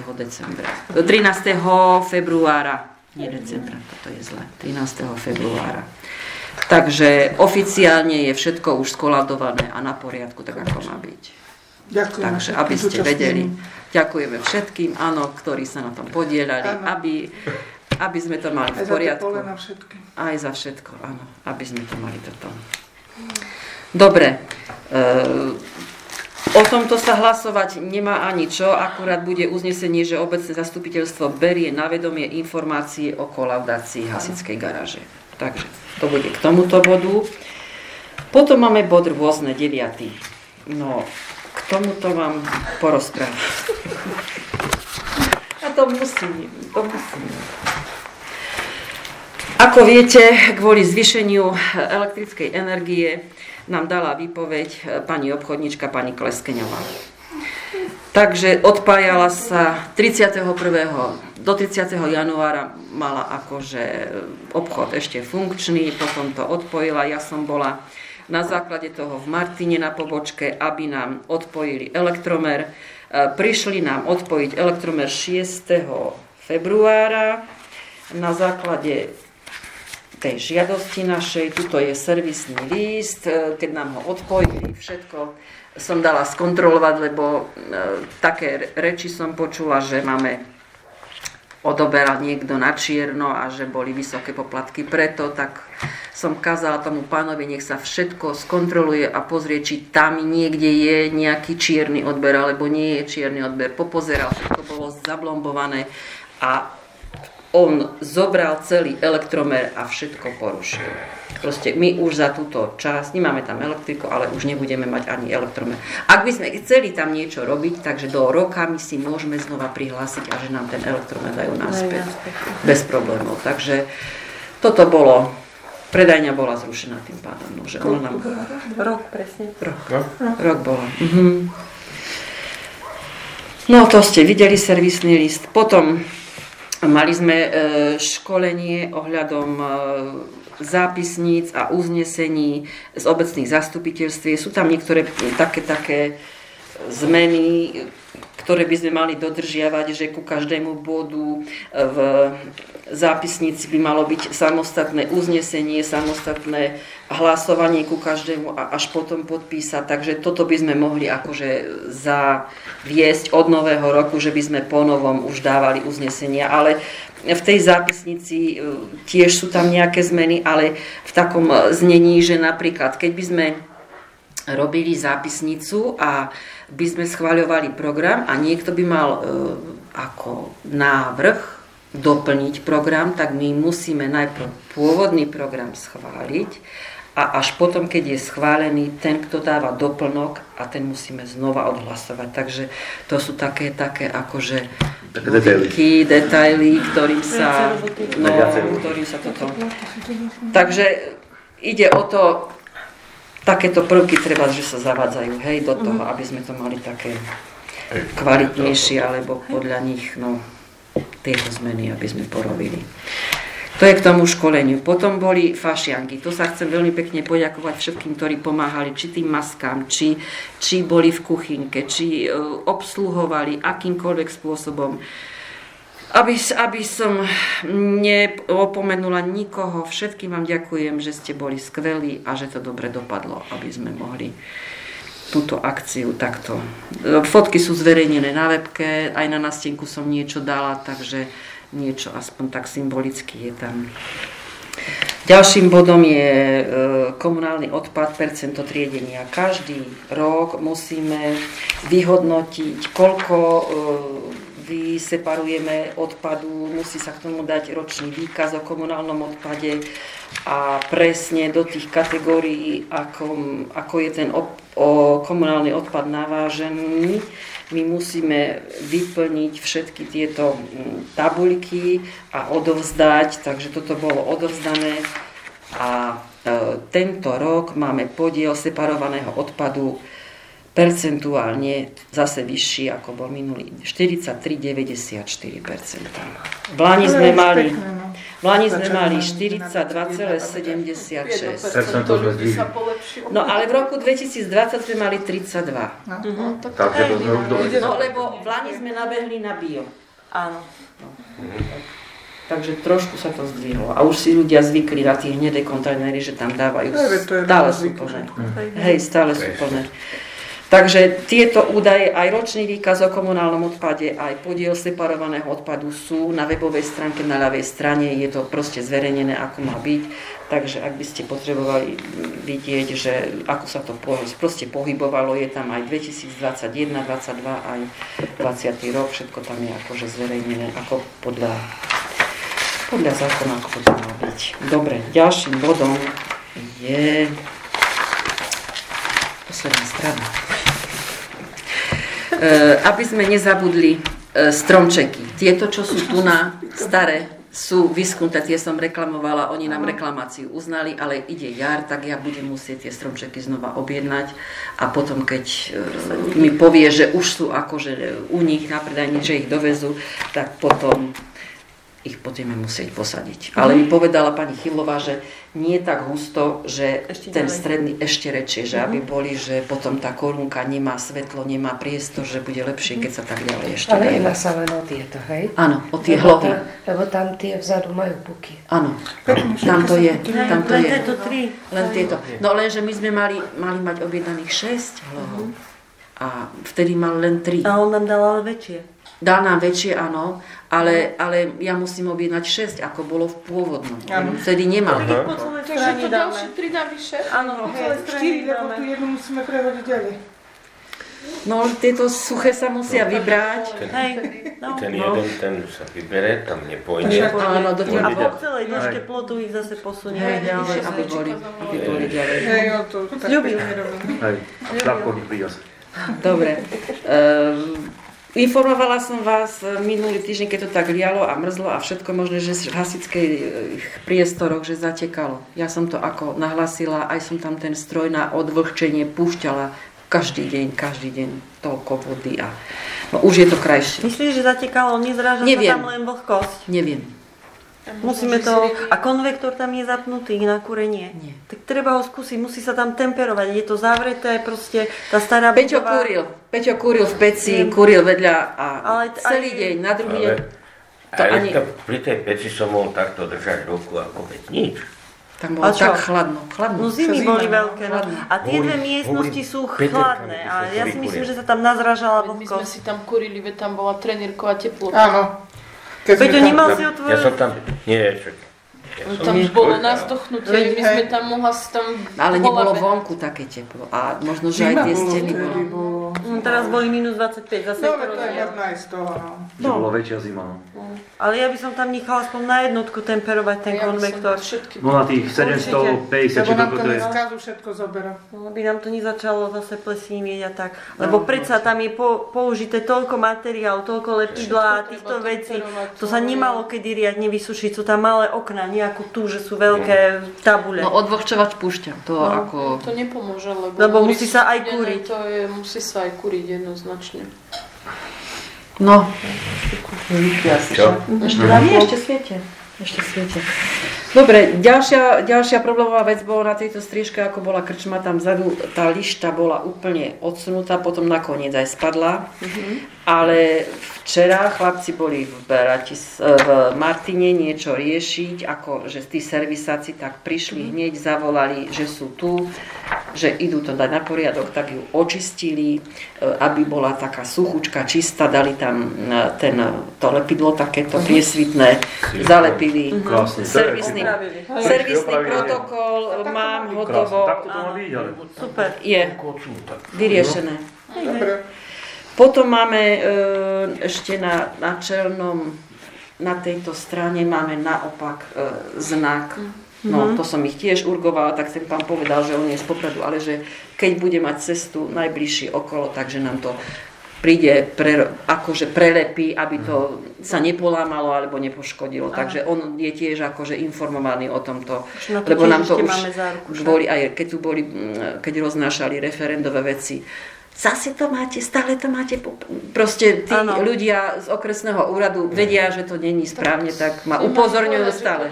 februára. Nie decembra, toto je zle. 13. februára. Takže oficiálne je všetko už skolaudované a na poriadku, tak ako má byť. Ďakujem. Takže aby ste vedeli. Ďakujeme všetkým, áno, ktorí sa na tom podielali, aby sme to mali v poriadku. Aj za všetko, áno, aby sme to mali toto. Dobre. O tomto sa hlasovať nemá ani čo, akurát bude uznesenie, že obecné zastupiteľstvo berie na vedomie informácie o kolaudácii hasičskej garáže. Takže to bude k tomuto bodu. Potom máme bod rôzne, 9. No, k tomuto vám porozprávam. A to musím. Ako viete, kvôli zvýšeniu elektrickej energie nám dala výpoveď pani obchodníčka, pani Kleskeňová. Takže odpájala sa do 30. januára mala akože obchod ešte funkčný, potom to odpojila. Ja som bola na základe toho v Martine na pobočke, aby nám odpojili elektromer. Prišli nám odpojiť elektromer 6. februára. Na základe tej žiadosti našej. Tuto je servisný list, keď nám ho odpojili, všetko som dala skontrolovať, lebo také reči som počula, že máme odoberať niekto na čierno a že boli vysoké poplatky preto, tak som kázala tomu pánovi, nech sa všetko skontroluje a pozrie, či tam niekde je nejaký čierny odber, alebo nie je čierny odber. Popozeral, všetko bolo zablombované a on zobral celý elektromer a všetko porušil. Proste my už za túto časť, nemáme tam elektriku, ale už nebudeme mať ani elektromer. Ak by sme chceli tam niečo robiť, takže do roka my si môžeme znova prihlásiť a že nám ten elektromer dajú naspäť. Bez problémov. Takže toto bolo, predajňa bola zrušená tým pádom. No, že ono nám... Rok, presne. Rok bola. No to ste videli, servisný list. Potom mali sme školenie ohľadom zápisníc a uznesení z obecných zastupiteľství. Sú tam niektoré také zmeny, ktoré by sme mali dodržiavať, že ku každému bodu v zápisnici by malo byť samostatné uznesenie, samostatné hlasovanie ku každému a až potom podpísať. Takže toto by sme mohli akože zaviesť od nového roku, že by sme po novom už dávali uznesenia, ale v tej zápisnici tiež sú tam nejaké zmeny, ale v takom znení, že napríklad, keď by sme robili zápisnicu a by sme schvaľovali program a niekto by mal ako návrh doplniť program, tak my musíme najprv pôvodný program schváliť a až potom, keď je schválený, ten, kto dáva doplnok a ten musíme znova odhlasovať. Takže to sú také akože detaily, ktorým sa toto... Takže ide o to, takéto prvky treba, že sa zavádzajú, hej, do toho, aby sme to mali také kvalitnejšie, alebo podľa nich, tieto zmeny, aby sme porobili. To je k tomu školeniu. Potom boli fašianky. To sa chcem veľmi pekne poďakovať všetkým, ktorí pomáhali, či tým maskám, či boli v kuchynke, či obsluhovali akýmkoľvek spôsobom. Aby som neopomenula nikoho, všetkým vám ďakujem, že ste boli skvelí a že to dobre dopadlo, aby sme mohli túto akciu takto. Fotky sú zverejnené na webke, aj na nástenku som niečo dala, takže niečo aspoň tak symbolicky je tam. Ďalším bodom je komunálny odpad, percento triedenia. Každý rok musíme vyhodnotiť, koľko vyseparujeme odpadu, musí sa k tomu dať ročný výkaz o komunálnom odpade a presne do tých kategórií, ako je ten komunálny odpad navážený. My musíme vyplniť všetky tieto tabuľky a odovzdať, takže toto bolo odovzdané a tento rok máme podiel separovaného odpadu percentuálne zase vyšší, ako bol minulý, 43,94%. V Lani sme mali 42,76. No ale v roku 2020 sme mali 32. Takže to sme už dobre. No lebo v Lani sme nabehli na bio. Áno. Takže trošku sa to zdvihlo. A už si ľudia zvykli na tie hnedé kontajnery, že tam dávajú. Stále sú plné. Hej, stále sú plné. Takže tieto údaje, aj ročný výkaz o komunálnom odpade, aj podiel separovaného odpadu sú na webovej stránke na ľavej strane. Je to proste zverejnené, ako má byť. Takže ak by ste potrebovali vidieť, že ako sa to proste pohybovalo, je tam aj 2021, 2022, aj 20. rok, všetko tam je akože zverejnené, ako podľa zákona, ako to má byť. Dobre, ďalším bodom je posledná strana. Aby sme nezabudli stromčeky. Tieto, čo sú tu na staré, sú vyschnuté, tie som reklamovala, oni nám reklamáciu uznali, ale ide jar, tak ja budem musieť tie stromčeky znova objednať a potom, keď mi povie, že už sú akože u nich na predajni, že ich dovezú, tak potom ich budeme musieť posadiť. Ale mi povedala pani Chylová, že nie tak husto, že ten stredný ešte rečie, že aby boli, že potom tá korunka nemá svetlo, nemá priestor, že bude lepšie, keď sa tak ďalej ešte Ale dajú. jedná sa len o tieto, hej? Áno, o tie hlohy. Lebo tam tie vzadu majú buky. Áno, tam to je. Tam to Len je. tieto 3. Len tieto. No lenže my sme mali mať objednaných 6 hlohov. A vtedy mal len 3. A on nám dal ale väčšie. Dal nám väčšie, áno, ale ja musím objednať 6, ako bolo v pôvodnom. Vtedy nemal. Po celej Takže strane to dáme. ďalšie 3 navyše. Áno, po celej strane 4, lebo dáme. tu jednu musíme prehodiť ďalej. No, tieto suché sa musia vybrať. Hej, no. Ten jeden, ten sa vybere, tam nepôjde. Áno, do A toho, po celej dĺžke plotu ich zase posunieme ďalej. aby boli ďalej. Hej, to tak Ľubím. pekne robíme. Hej, šľapkovník príde asi. Dobre. Informovala som vás minulý týždeň, keď to tak lialo a mrzlo a všetko možné, že v hasičkých priestoroch, že zatekalo. Ja som to ako nahlasila, aj som tam ten stroj na odvlhčenie púšťala každý deň toľko vody a no, už je to krajšie. Myslíš, že zatekalo, nezráža sa Neviem. tam len vlhkosť? Neviem. Musíme to... A konvektor tam je zapnutý na kúrenie? Nie. Tak treba ho skúsiť, musí sa tam temperovať. Je to zavreté, proste tá stará Peťo kúril v peci, kúril vedľa a Ale celý aj- deň, na druhý deň. To Ale ani, pri tej peci som mohol takto držať ruku ako veď nič. tam A bolo čo? tak chladno. No zimy Čo boli zima, veľké. No. A tie dve Hovorím, miestnosti sú Peter, chladné. tam A by som ja si vykúril. myslím, že sa tam nazražala My sme vlhkosť. si tam kurili, veď tam bola trenírková teplota. Áno. Keď sme Peťo, tam- nemal si Ja otvoriť? som tam... Nie, čak. Ja som Tam bolo nás dochnutie, my sme tam mohla si tam... ale nebolo behať. vonku také teplo. A možno, že aj tie steny bolo. Teraz boli minus 25, zase No, je to to je rozdiel. možno aj z toho, no. Že bola väčšia zima. No. Ale ja by som tam nechala aspoň na jednotku temperovať ten Ja by som konvektor. všetky... No na tých 750 či Lebo nám koľko to to je. neskazu všetko zoberá. No, aby nám to nezačalo zase plesnímieť a tak. Lebo predsa tam je použité toľko materiálu, toľko lepidla a týchto treba vecí. temperovať, To sa nemalo kedy riadne vysušiť. Sú tam malé okná, nie ako tu, že sú veľké tabule. No odvlhčovač púšťam. To No. ako... To nepomôže, Lebo búri musí sa aj studené, kúriť. Musí sa aj kúriť jednoznačne. No. Čo? Ešte tam je, ešte sviete. Dobre, ďalšia problémová vec bola na tejto striežke, ako bola krčma tam vzadu, tá lišta bola úplne odsunutá, potom nakoniec aj spadla. Ale včera chlapci boli v Martine niečo riešiť, ako že tí servisáci tak prišli hneď, zavolali, že sú tu, že idú to dať na poriadok, tak ju očistili, aby bola taká suchučka, čistá, dali tam to lepidlo takéto priesvitné, zalepili. Krásne. Servisný Opravili. protokol, mám Krásne. hotovo, Takto to má byť, ale... Super. je vyriešené. Dobre. Potom máme ešte na čelnom, na tejto strane máme naopak znak. No, to som ich tiež urgovala, tak ten pán povedal, že on je z Popradu, ale že keď bude mať cestu najbližšie okolo, takže nám to príde, akože prelepí, aby to sa nepolámalo alebo nepoškodilo. Takže on je tiež akože informovaný o tomto, Na to lebo tiež nám to ešte už máme záruku, že? boli aj, keď roznášali referendové veci. Zase to máte, stále to máte. Proste tí Áno. ľudia z okresného úradu vedia, že to není správne, tak ma upozorňujú stále.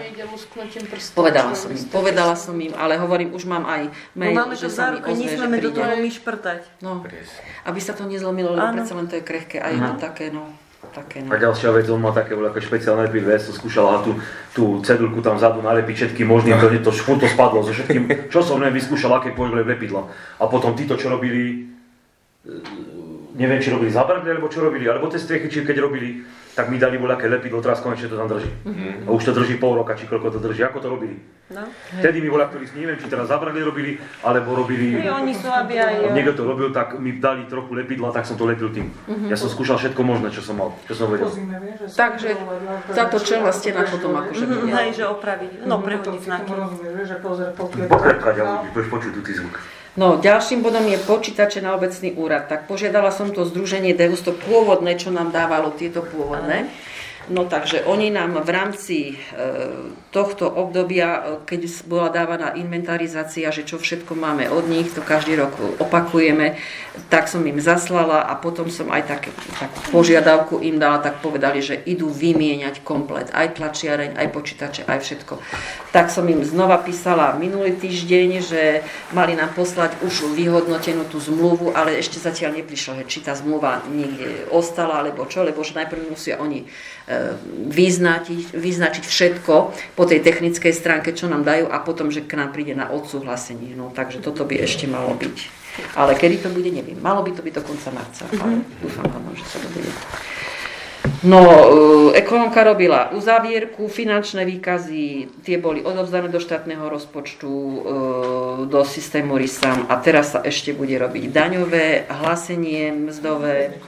Povedala som im, ale hovorím, už mám aj mail, No máme to že sa mi záruku, ozve, že nesmieme do príde. toho myšprtať. No, aby sa to nezlomilo, lebo Áno. predsa len to je krehké a je to také, no. Také, no. A ďalšia vec, on má také veľké špeciálne lepidlo, ja som skúšal a tú cedulku tam vzadu nalepiť všetkým možným, to spadlo so všetkým, čo som vyskúšal, aké pojble lepidla. A potom títo, čo robili, neviem, či robili zabrdli, alebo čo robili, alebo tie striechy, či keď robili, tak mi dali voľaké lepidlo, teraz konečne to tam drží. A už to drží pol roka, či koľko to drží, ako to robili. No. Vtedy mi voľa, ktorí neviem, či teraz zabrdli robili, alebo robili... Oni sú, aby aj... Niekto to robil, tak mi dali trochu lepidla, tak som to lepil tým. Ja som skúšal všetko možné, čo som mal, čo som vedel. Pozíme, vieš, že sa Takže táto čelná stena potom akože bude. Hej, že opraviť. No, prehodiť znaky. Rozumieš, vieš, že pozrie pokiaľ. Pokrepkať, ale budeš počuť tú zvuk. No, ďalším bodom je počítače na obecný úrad. Tak požiadala som to združenie Deus, to pôvodné, čo nám dávalo tieto pôvodné. No takže oni nám v rámci tohto obdobia, keď bola dávaná inventarizácia, že čo všetko máme od nich, to každý rok opakujeme, tak som im zaslala a potom som aj takú požiadavku im dala, tak povedali, že idú vymieňať komplet, aj tlačiareň, aj počítače, aj všetko. Tak som im znova písala minulý týždeň, že mali nám poslať už vyhodnotenú tú zmluvu, ale ešte zatiaľ neprišlo, či tá zmluva niekde ostala, alebo čo, lebo že najprv musia oni vyznačiť všetko po tej technickej stránke, čo nám dajú a potom, že k nám príde na odsúhlasenie. No, takže toto by ešte malo byť. Ale kedy to bude, neviem. Malo by to byť do konca marca, ale dúfam, že sa to bude. No, ekonomka robila uzavierku, finančné výkazy, tie boli odovzdané do štátneho rozpočtu, do systému RISAM a teraz sa ešte bude robiť daňové, hlásenie mzdové,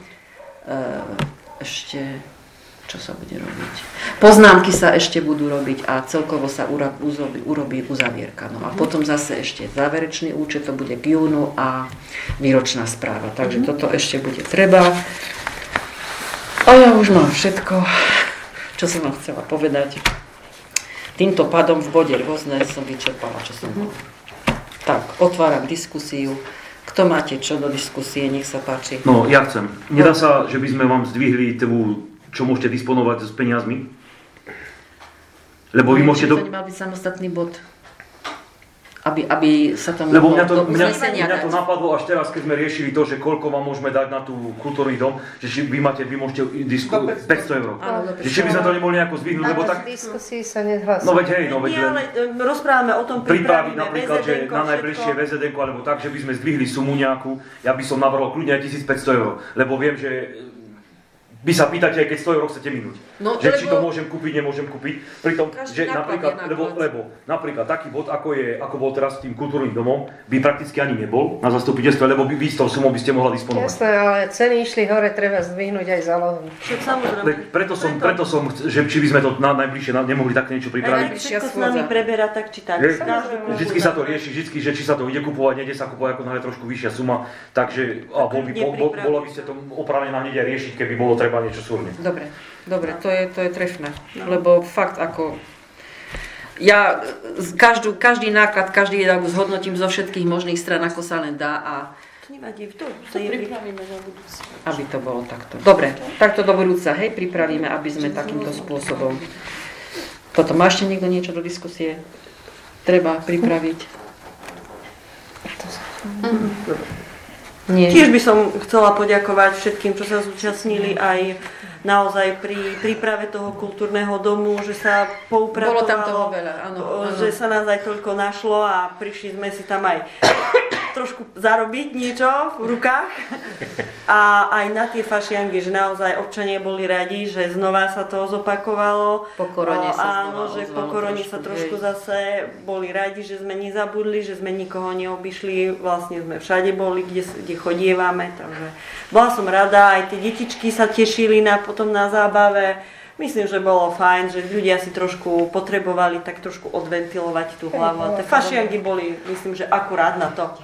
ešte čo sa bude robiť. Poznámky sa ešte budú robiť a celkovo sa urobí uzavierka. No a potom zase ešte záverečný účet, to bude k júnu a výročná správa. Takže toto ešte bude treba. A ja už mám všetko, čo som vám chcela povedať. Týmto pádom v bode rôzne som vyčerpala, čo som mala. Tak, otváram diskusiu. Kto máte čo do diskusie, nech sa páči. No, ja chcem. Nedá sa, že by sme vám zdvihli čo môžete disponovať s peniazmi? Lebo vy môžete... To nemal byť samostatný bod. Aby sa tam... Lebo mňa to napadlo až teraz, keď sme riešili to, že koľko vám môžeme dať na tú kultúrny dom, že vy môžete 500 eur. Že či by sme to nemohli nejako zdvihnúť, lebo tak... V diskusii sa nehlasí. No veď hej, Nie, ale rozprávame o tom, pripraviť napríklad, že na najbližšie VZD-ko alebo tak, že by sme zdvihli sumu nejakú, ja by som navrhol kľudne aj 1500 eur, lebo viem, že vy sa pýtate, aj keď 100 eur chcete minúť. No, že či to môžem kúpiť, nemôžem kúpiť. Pritom, že napríklad, lebo napríklad taký bod, ako bol teraz s tým kultúrnym domom, by prakticky ani nebol na zastupiteľstve, lebo vy s tou sumou by ste mohla disponovať. Jasné, ale ceny išli hore, treba zdvihnúť aj zálohu. Preto som, že či by sme to na najbližšie nemohli také niečo pripraviť. Všetko s nami preberá tak či tak. Vždycky sa to rieši, že či sa to ide kupovať, nejde sa kupovať ako na trošku vyššia suma, takže bolo by ste to oprávnené hneď aj riešiť, keby bolo treba niečo súrne. Dobre, to je trefné, lebo fakt ako ja každý náklad, každý rok zhodnotím zo všetkých možných strán, ako sa len dá a to nevadí, to pripravíme na budúce. Aby to bolo takto. Dobre, takto do budúca, hej, pripravíme, aby sme takýmto spôsobom. Potom má ešte niekto niečo do diskusie? Treba pripraviť. Nie. Tiež by som chcela poďakovať všetkým, čo sa zúčastnili aj naozaj pri príprave toho kultúrneho domu, že sa poupratovalo. Bolo tam toho veľa, áno. Že sa nás aj toľko našlo a prišli sme si tam aj trošku zarobiť niečo v rukách. A aj na tie fašiangy, že naozaj občania boli radi, že znova sa to zopakovalo. Po korone sa áno, že po korone sa trošku zase boli radi, že sme nezabudli, že sme nikoho neobyšli. Vlastne sme všade boli, kde chodievame. Takže bola som rada, aj tie detičky sa tešili potom na zábave. Myslím, že bolo fajn, že ľudia si trošku potrebovali tak trošku odventilovať tú hlavu. A tie fašiangy boli, myslím, že akurát na to.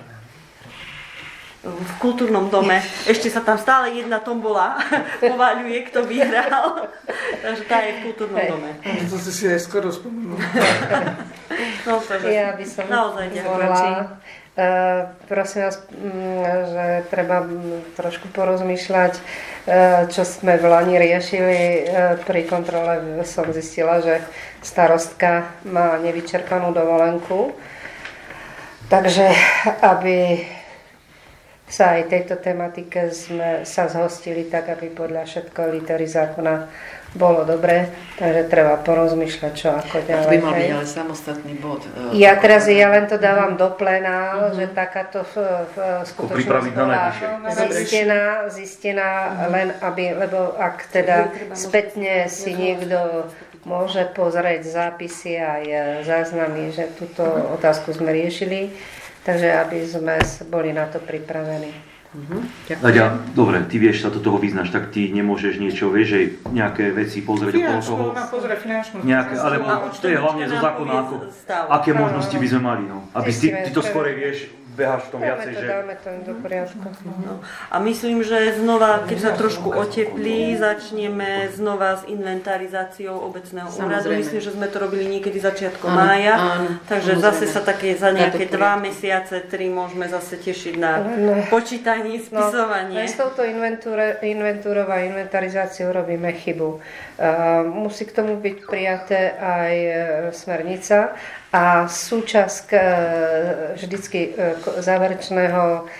V kultúrnom dome. Ešte sa tam stále jedna tombola povaľuje, kto vyhral. Takže tá je v kultúrnom dome. To si aj skoro spomenul. No, ja by som mohla. Prosím vás, že treba trošku porozmýšľať, čo sme v Lani riešili. Pri kontrole som zistila, že starostka má nevyčerpanú dovolenku. Takže aby sa aj tejto tematike sme sa zhostili tak, aby podľa všetko litery zákona bolo dobre, takže treba porozmýšľať, čo ako ďalej. To by mal byť ale samostatný bod. Ja len to dávam do pléna, že takáto skutočnosť bola zistená len aby, lebo ak teda spätne si niekto môže pozrieť zápisy aj záznamy, že túto otázku sme riešili, takže aby sme boli na to pripravení. Nadia, dobre, ty vieš sa do toho vyznaš, tak ty nemôžeš niečo, vieš, že nejaké veci pozrieť okolo toho. Nejaké, alebo to je hlavne zo zákona, aké možnosti by sme mali, no. Aby ty to skôr vieš beháš v tom viacej, že... Dáme to do poriadku. No. A myslím, že znova, keď sa trošku oteplí, začneme znova s inventarizáciou obecného úradu. Myslím, že sme to robili niekedy začiatkom mája, takže zase sa také za nejaké 2 mesiace, 3 môžeme zase tešiť na počítanie, spisovanie. S touto inventúrou a inventarizáciou robíme chybu. Musí k tomu byť prijaté aj smernica a súčasť vždycky záverečného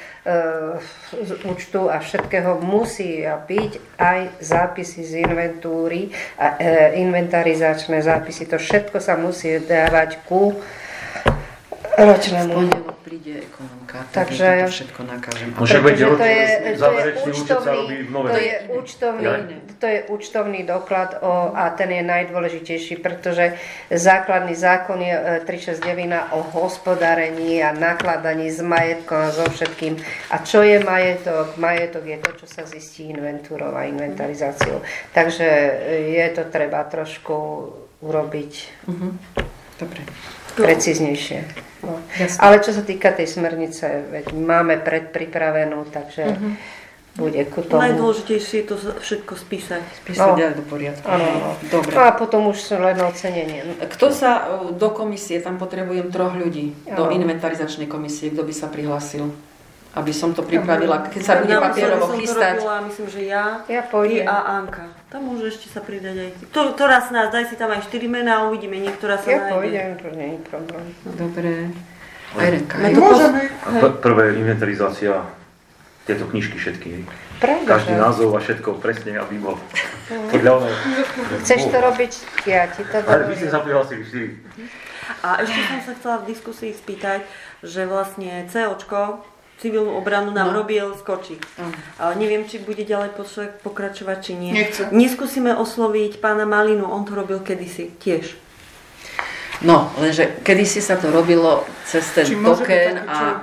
účtu a všetkého musí byť aj zápisy z inventúry a inventarizačné zápisy. To všetko sa musí dávať ku ročnému. V pondelok príde ekonomka, takže to všetko nakážem. Však veď záverečný účet sa robí v novembri. To je účtovný doklad a ten je najdôležitejší, pretože základný zákon je 369 o hospodárení a nakladaní s majetkom a so všetkým. A čo je majetok? Majetok je to, čo sa zistí inventúrou a inventarizáciou. Takže je to treba trošku urobiť Dobre. Precíznejšie. No. Ale čo sa týka tej smernice, veď máme predpripravenú, takže bude ku tomu. Najdôležitejšie je to všetko spísať. Spísať do poriadku. Áno. Dobre. No a potom už len ocenenie. Kto sa do komisie, tam potrebujem 3 ľudí, do inventarizačnej komisie, kto by sa prihlásil? Aby som to pripravila, keď sa bude papierovo chystať. Myslím, že ja pôjdem. a Anka. Tam môže ešte sa pridať aj ty. Ktorá z nás, daj si tam aj 4 mená a uvidíme, niektorá sa nájde. Ja pôjdem, to nie je problém. Dobre. Aj Renka. Môžeme. Prvé inventarizácia, tieto knižky všetky. Pravda, Každý názov a všetko presne, aby bol podľa mňa. Chceš to robiť? Ja ti to Ale vy dovolím. ste sa prihlásili 4. A ešte som sa chcela v diskusii spýtať, že vlastne COčko, civilnú obranu nám robil Skočík. Ale neviem, či bude ďalej pokračovať, či nie. Nechce. Neskúsime osloviť pána Malinu, on to robil kedysi tiež. No, lenže kedysi sa to robilo cez ten token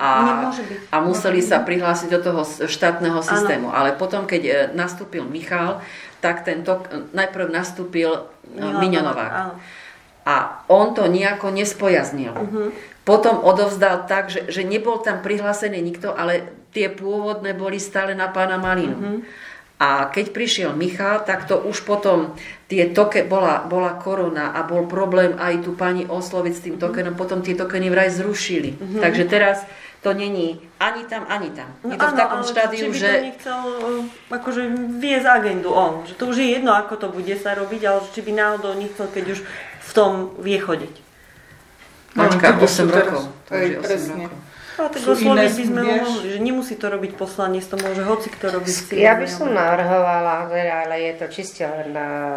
a museli sa prihlásiť do toho štátneho systému. Ale potom, keď nastúpil Michal, tak ten najprv nastúpil Miňo Novák. A on to nejako nespojaznil. Potom odovzdal tak, že nebol tam prihlásený nikto, ale tie pôvodné boli stále na pána Malinu. A keď prišiel Michal, tak to už potom bola korona a bol problém aj tu pani osloviť s tým tokenom, potom tie tokeny vraj zrušili. Takže teraz to není ani tam, ani tam. Je to v takom štádiu, že... Či by to nechcel akože viesť agendu on, že to už je jedno, ako to bude sa robiť, ale či by náhodou nechcel, keď už v tom vie chodiť. Mačka, 8 rokov. Aj, presne. Ale tak osloviť by sme ho mohli, že nemusí to robiť poslanec, to môže hoci kto robiť. Ja by som navrhovala, ale je to čiste len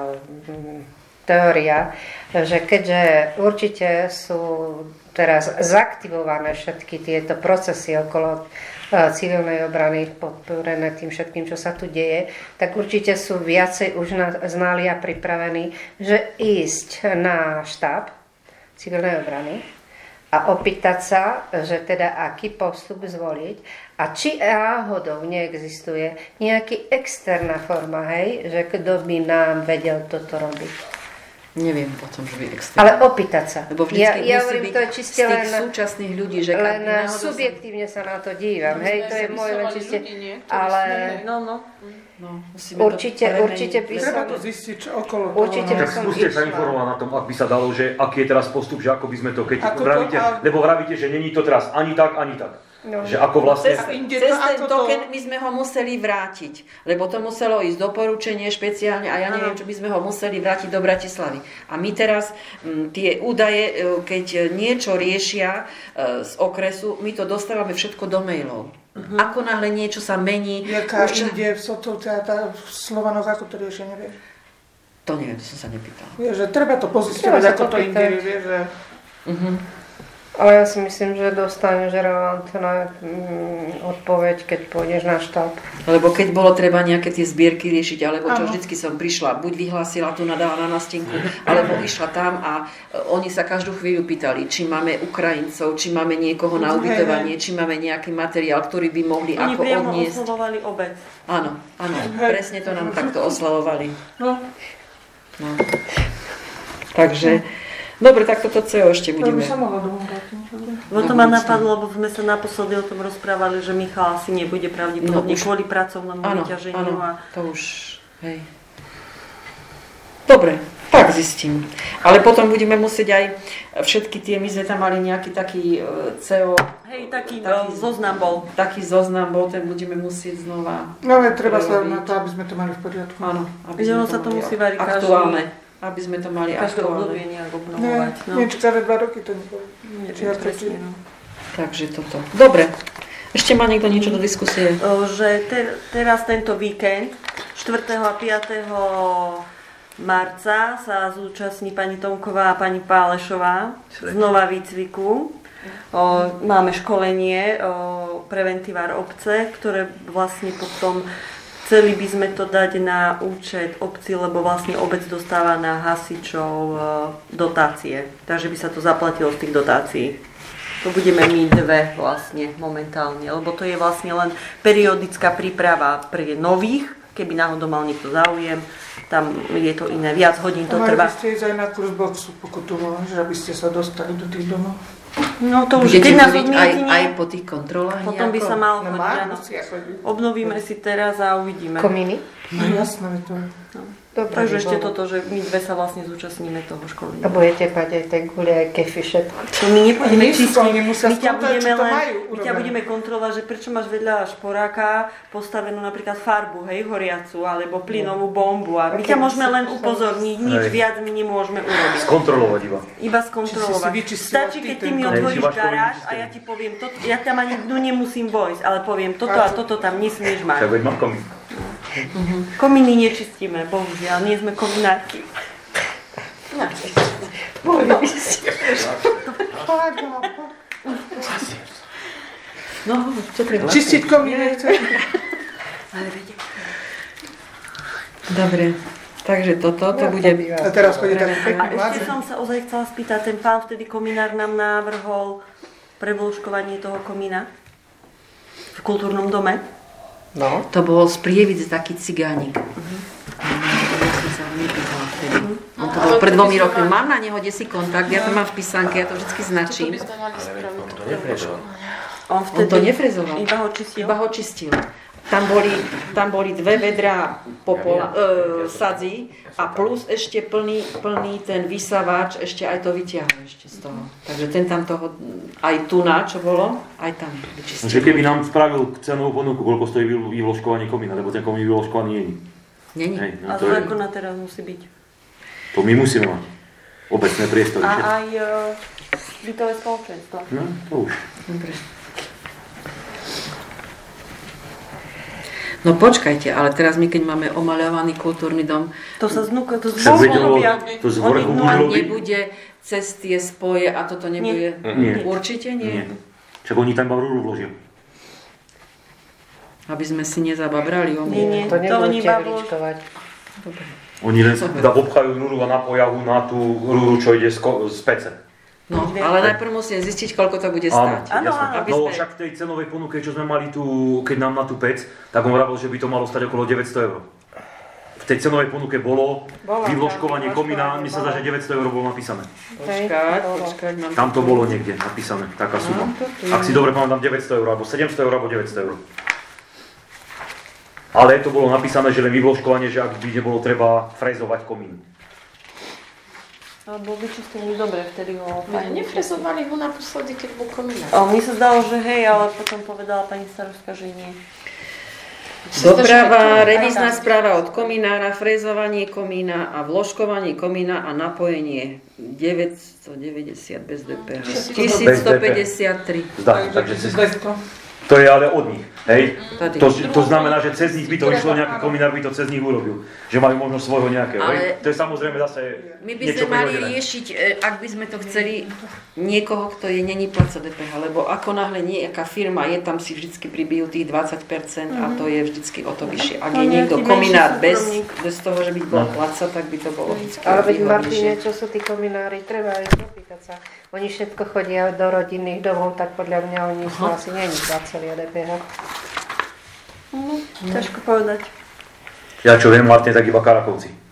teória, že keďže určite sú teraz zaktivované všetky tieto procesy okolo civilnej obrany, podporené tým všetkým, čo sa tu deje, tak určite sú viacej už znali a pripravení, že ísť na štáb civilnej obrany a opýtať sa, že teda aký postup zvoliť a či náhodou neexistuje nejaký externá forma, hej, že kto by nám vedel toto robiť. Neviem o tom, že by externá. Ale opýtať sa. Lebo vždycky ja musí hovorím, byť to je čiste z tých len súčasných ľudí, že len subjektívne sa na to dívam, hej, to je môj len čiste, ale určite by som... Treba to zistiť, čo okolo toho. Určite by Tak som skúste sa išla. informovať na tom, ak by sa dalo, že aký je teraz postup, že ako by sme to, keď Ako to, vravíte, lebo vravíte, že není to teraz ani tak, ani tak. No. Že ako vlastne... Cez ten token my sme ho museli vrátiť, lebo to muselo ísť doporučenie špeciálne a ja neviem, čo by sme ho museli vrátiť do Bratislavy. A my teraz tie údaje, keď niečo riešia z okresu, my to dostávame všetko do mailov. Ako náhle niečo sa mení... Jaká ide v Slovanoch, ako to riešia, nevieš? To neviem, to som sa nepýtala. Vieš, že treba to pozistovať, ako to inde je, vieš, že... Ale ja si myslím, že dostaneš relevantná odpoveď, keď pôjdeš na štáb. Lebo keď bolo treba nejaké tie zbierky riešiť, alebo čo, vždycky som prišla, buď vyhlásila tu, nadávala na stinku, alebo išla tam a oni sa každú chvíľu pýtali, či máme Ukrajincov, či máme niekoho na ubytovanie, či máme nejaký materiál, ktorý by mohli Oni ako priamo odniesť. oslovovali obec. Áno, presne to nám takto oslavovali. No. Takže Dobre, tak toto CO ešte To by budeme. sa mohlo domov vrátiť. No to ma napadlo, lebo sme sa naposledy o tom rozprávali, že Michal asi nebude pravdepodobne kvôli pracovnému vyťaženiu. Áno, to už, hej. Dobre, tak zistím. Ale potom budeme musieť aj všetky tie, my sme tam mali nejaký taký CO... Hej, taký zoznam bol. Taký zoznam bol, ten budeme musieť znova... No ale treba sa na to, aby sme to mali v poriadku. Áno, aby Že sme ono sa to mali musí variť aktuálne. Aby sme to mali každé aktuálne. obdobie nejak obnovovať. No. Niečo každé 2 roky to nebude. Presne, no. Takže toto. Dobre. Ešte má niekto niečo do diskusie? Že teraz tento víkend, 4. a 5. marca sa zúčastní pani Tomková a pani Pálešová znova výcviku. Máme školenie preventívár obce, ktoré vlastne potom chceli by sme to dať na účet obci, lebo vlastne obec dostáva na hasičov dotácie. Takže by sa to zaplatilo z tých dotácií. To budeme my dve vlastne momentálne, lebo to je vlastne len periodická príprava pre nových, keby náhodou mal niekto záujem. Tam je to iné, viac hodín to trvá. Mali by ste ísť aj na kurz boxu pokutovo, že aby ste sa dostali do tých domov. No to už Budete keď nás chodiť odmietne, aj po tých kontrolách potom by nejako? sa mal No chodiť, má, áno. musia chodiť. Obnovíme si teraz a uvidíme. Komíny? No jasné, to je. Dobre, Takže by ešte bolo. toto, že my dve sa vlastne zúčastníme toho A školenia. budete mať aj tie gulie, aj kefy, všetko. To my nepôjdeme Oni sú čistiť, to, oni musia my ťa skútať, budeme či to len, majú my ťa urobené. budeme kontrolovať, že prečo máš vedľa šporáka postavenú napríklad farbu, hej, horiacu, alebo plynovú bombu a my ťa môžeme len upozorniť, nič Hej. viac my nemôžeme urobiť. Skontrolovať iba. Iba skontrolovať. Či si vyčistila Stačí, ty keď ty ten mi kód. otvoríš Či máš garáž povinný a ja ti poviem, ja tam ani nemusím vojsť, ale poviem, toto a toto tam nesmieš Však mať. veď mám komín. Komíny nečistíme, bohužiaľ, nie sme kominárky. No, čo treba? Čistiť komín nechce. Dobre. Takže toto, to bude... A teraz chodí taký A pekný ešte mladý. som sa ozaj chcela spýtať, ten pán vtedy kominár nám navrhol prevĺžkovanie toho komína v kultúrnom dome. No. To bol z Prievidz taký cigánik. On to bol pred 2 rokmi. Mám na neho desi kontakt, ja to mám v písanke, ja to vždy značím. by sme mali spraviť. To nefrezoval. On On to nefrezoval. Iba ho čistil. Iba ho čistil. Tam boli 2 vedrá sadzí a plus ešte plný ten vysávač, ešte aj to vyťahol ešte z toho. Takže ten tam toho, aj tuná, čo bolo, aj tam vyčistil. Že keby nám spravil cenovú ponuku, koľko stojí vyvložkovanie komína, lebo ten komín vyvložkovaný nie je. Není? Hej, no A to, to je, ako na teraz musí byť. to my musíme mať. Obecné priestory. A všetko. aj bytové spoločenstvo. No, to už. Dobre. No počkajte, ale teraz my keď máme omaľovaný kultúrny dom, To sa znúka, to Však veď zvonku robia. to z vrchu Oni- budú a robiť. nebude cez tie spoje a toto nebude? Nie. Určite nie? Nie. Však oni tam iba rúru vložia. Aby sme si nezababrali o Nie, nie. To To oni nebudete iba vyličkovať. Oni len teda obchajú rúru a napoja ho na tú rúru, čo ide z pece. No, ale najprv musím zistiť, koľko to bude Áno, stáť. Áno, jasné. áno. Aby No sme- však v tej cenovej ponuke, čo sme mali tu, keď nám na tú pec, tak on vravel, že by to malo stať okolo 900 eur. V tej cenovej ponuke bolo vyvložkovanie komína, mi sa zdá, že 900 eur bolo napísané. Počkať, mám Tam to bolo niekde napísané, taká suma. Ak si dobre pamätám, 900 eur, alebo 700 eur, alebo 900 eur. Ale to bolo napísané, že len vyvložkovanie, že ak by nebolo treba frezovať komín. Ale bol vyčistený dobre, vtedy ho fajn. Nefrezovali ho naposledy, keď bol komínár. Mne sa zdalo, že hej, ale potom povedala pani starostka, že nie. Doprava, revízna správa od kominára, frezovanie komína a vložkovanie komína a napojenie 990 bez DPH. 1153. Zdá, takže cez, 200. to je ale od nich, hej? Tady. To znamená, že cez nich by to išlo, nejaký kominár by to cez nich urobil. Že majú možno svojho nejakého, hej? Ale- To je samozrejme zase My by niečo sme mali prirodené. riešiť, ak by sme to chceli, niekoho, kto je není pláca DPH, lebo ako náhle nejaká firma je, tam si vždycky pribijú tých 20% a to je vždycky o to vyššie. Ak To je niekto nejaký kominár menší bez toho, že by bol pláca, tak by to bolo vždycky Ale veď výhodnejšie. Martine, čo sú tí kominári, treba aj zapýtať sa. Oni všetko chodia do rodinných domov, tak podľa mňa oni sú asi není placovia DPH. Ťažko povedať. Ja čo viem, Martin, tak iba Karakovci.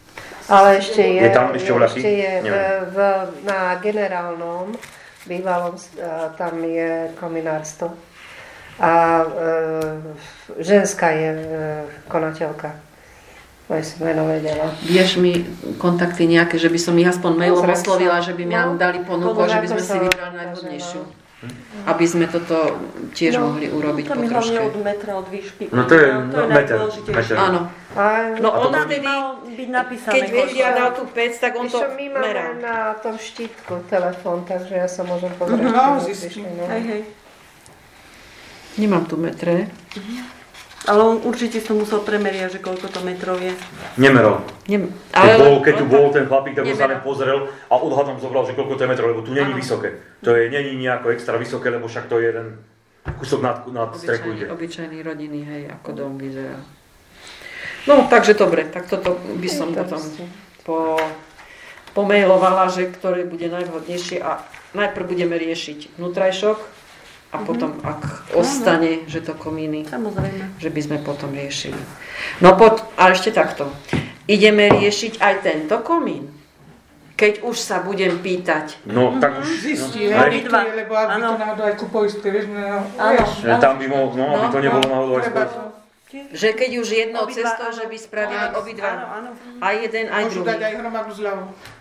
Ale ešte je, Je tam ešte voľaký? na generálnom bývalom, tam je kominárstvo. A ženská je konateľka. To som meno vedela. Vieš mi kontakty nejaké, že by som ich aspoň mailom oslovila, že by mi dali ponuku a že by sme si vybrali najvhodnejšiu. Aby sme toto tiež mohli urobiť po To mi hlavne troške. od metra, od výšky. No to je meter. Áno. No A to ona by vtedy, byť napísané. keď vedia na tú pec, tak on to My máme merá. na tom štítku telefón, takže ja sa môžem pozrieť. No, čo zistím. vyšli, no. Hej. Nemám tu metre. Ale on určite som musel premeriať, že koľko to metrov je. Nemeral. Keď tu bol ten chlapík, tak on sa len pozrel a odhadom zobral, že koľko to je metrov, lebo tu není vysoké. To je není nejako extra vysoké, lebo však to je jeden kúsok nad strechu ide. Obyčajný rodinný, hej, ako dom vyzerá. No, takže dobre, tak toto by som potom pomailovala, že ktoré bude najvhodnejšie a najprv budeme riešiť vnútrajšok a potom, ak ostane, že to komíny, Samozrejme. že by sme potom riešili. No a ešte takto. Ideme riešiť aj tento komín. Keď už sa budem pýtať. No, tak už... Zistí, no, lebo aby to náhodou aj ku poistke, vieš, tam by mohol, aby to nebolo náhodou aj spolu. Že keď už jednou cestou, že by spravili obidva. Áno. Aj jeden, aj Môžu druhý. dať aj hromadu zľavu.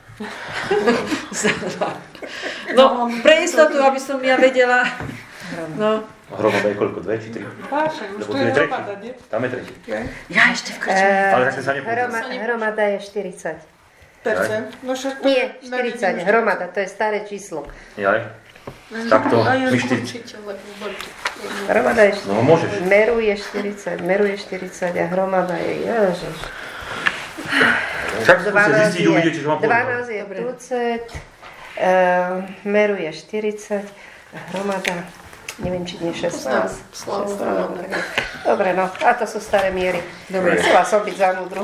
No, pre istotu, aby som ja vedela. No. Hromada je koľko? 2 či 3? Pášaj, už Lebo to tu je je tretí. hromada, nie? Tam je tretí. Ja ešte v krčme. Ale tak sa nepozrel. Hromada je 40. Percent. No však to... Nie, 40. Hromada, to je staré číslo. Jaj. Takto, my 40. Hromada je 40. No, môžeš. Meru je 40 a hromada je, ježiš. Však skúste zistiť, uvidíte, čo vám poviem. 12 je tucet, meru je 40 a hromada, neviem, či nie 16. Dobre, no, a to sú staré miery. Dobre. Chcela som byť za múdru.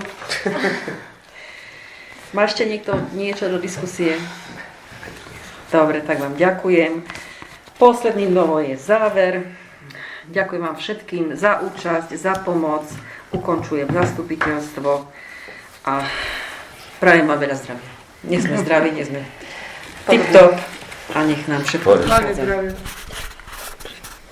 Má ešte niekto niečo do diskusie? Dobre, tak vám ďakujem. Posledným dnom je záver. Ďakujem vám všetkým za účasť, za pomoc. Ukončujem zastupiteľstvo a prajem vám veľa zdravia. Nie sme zdraví, nie sme tip-top a nech nám všetko Hlavne zdravie.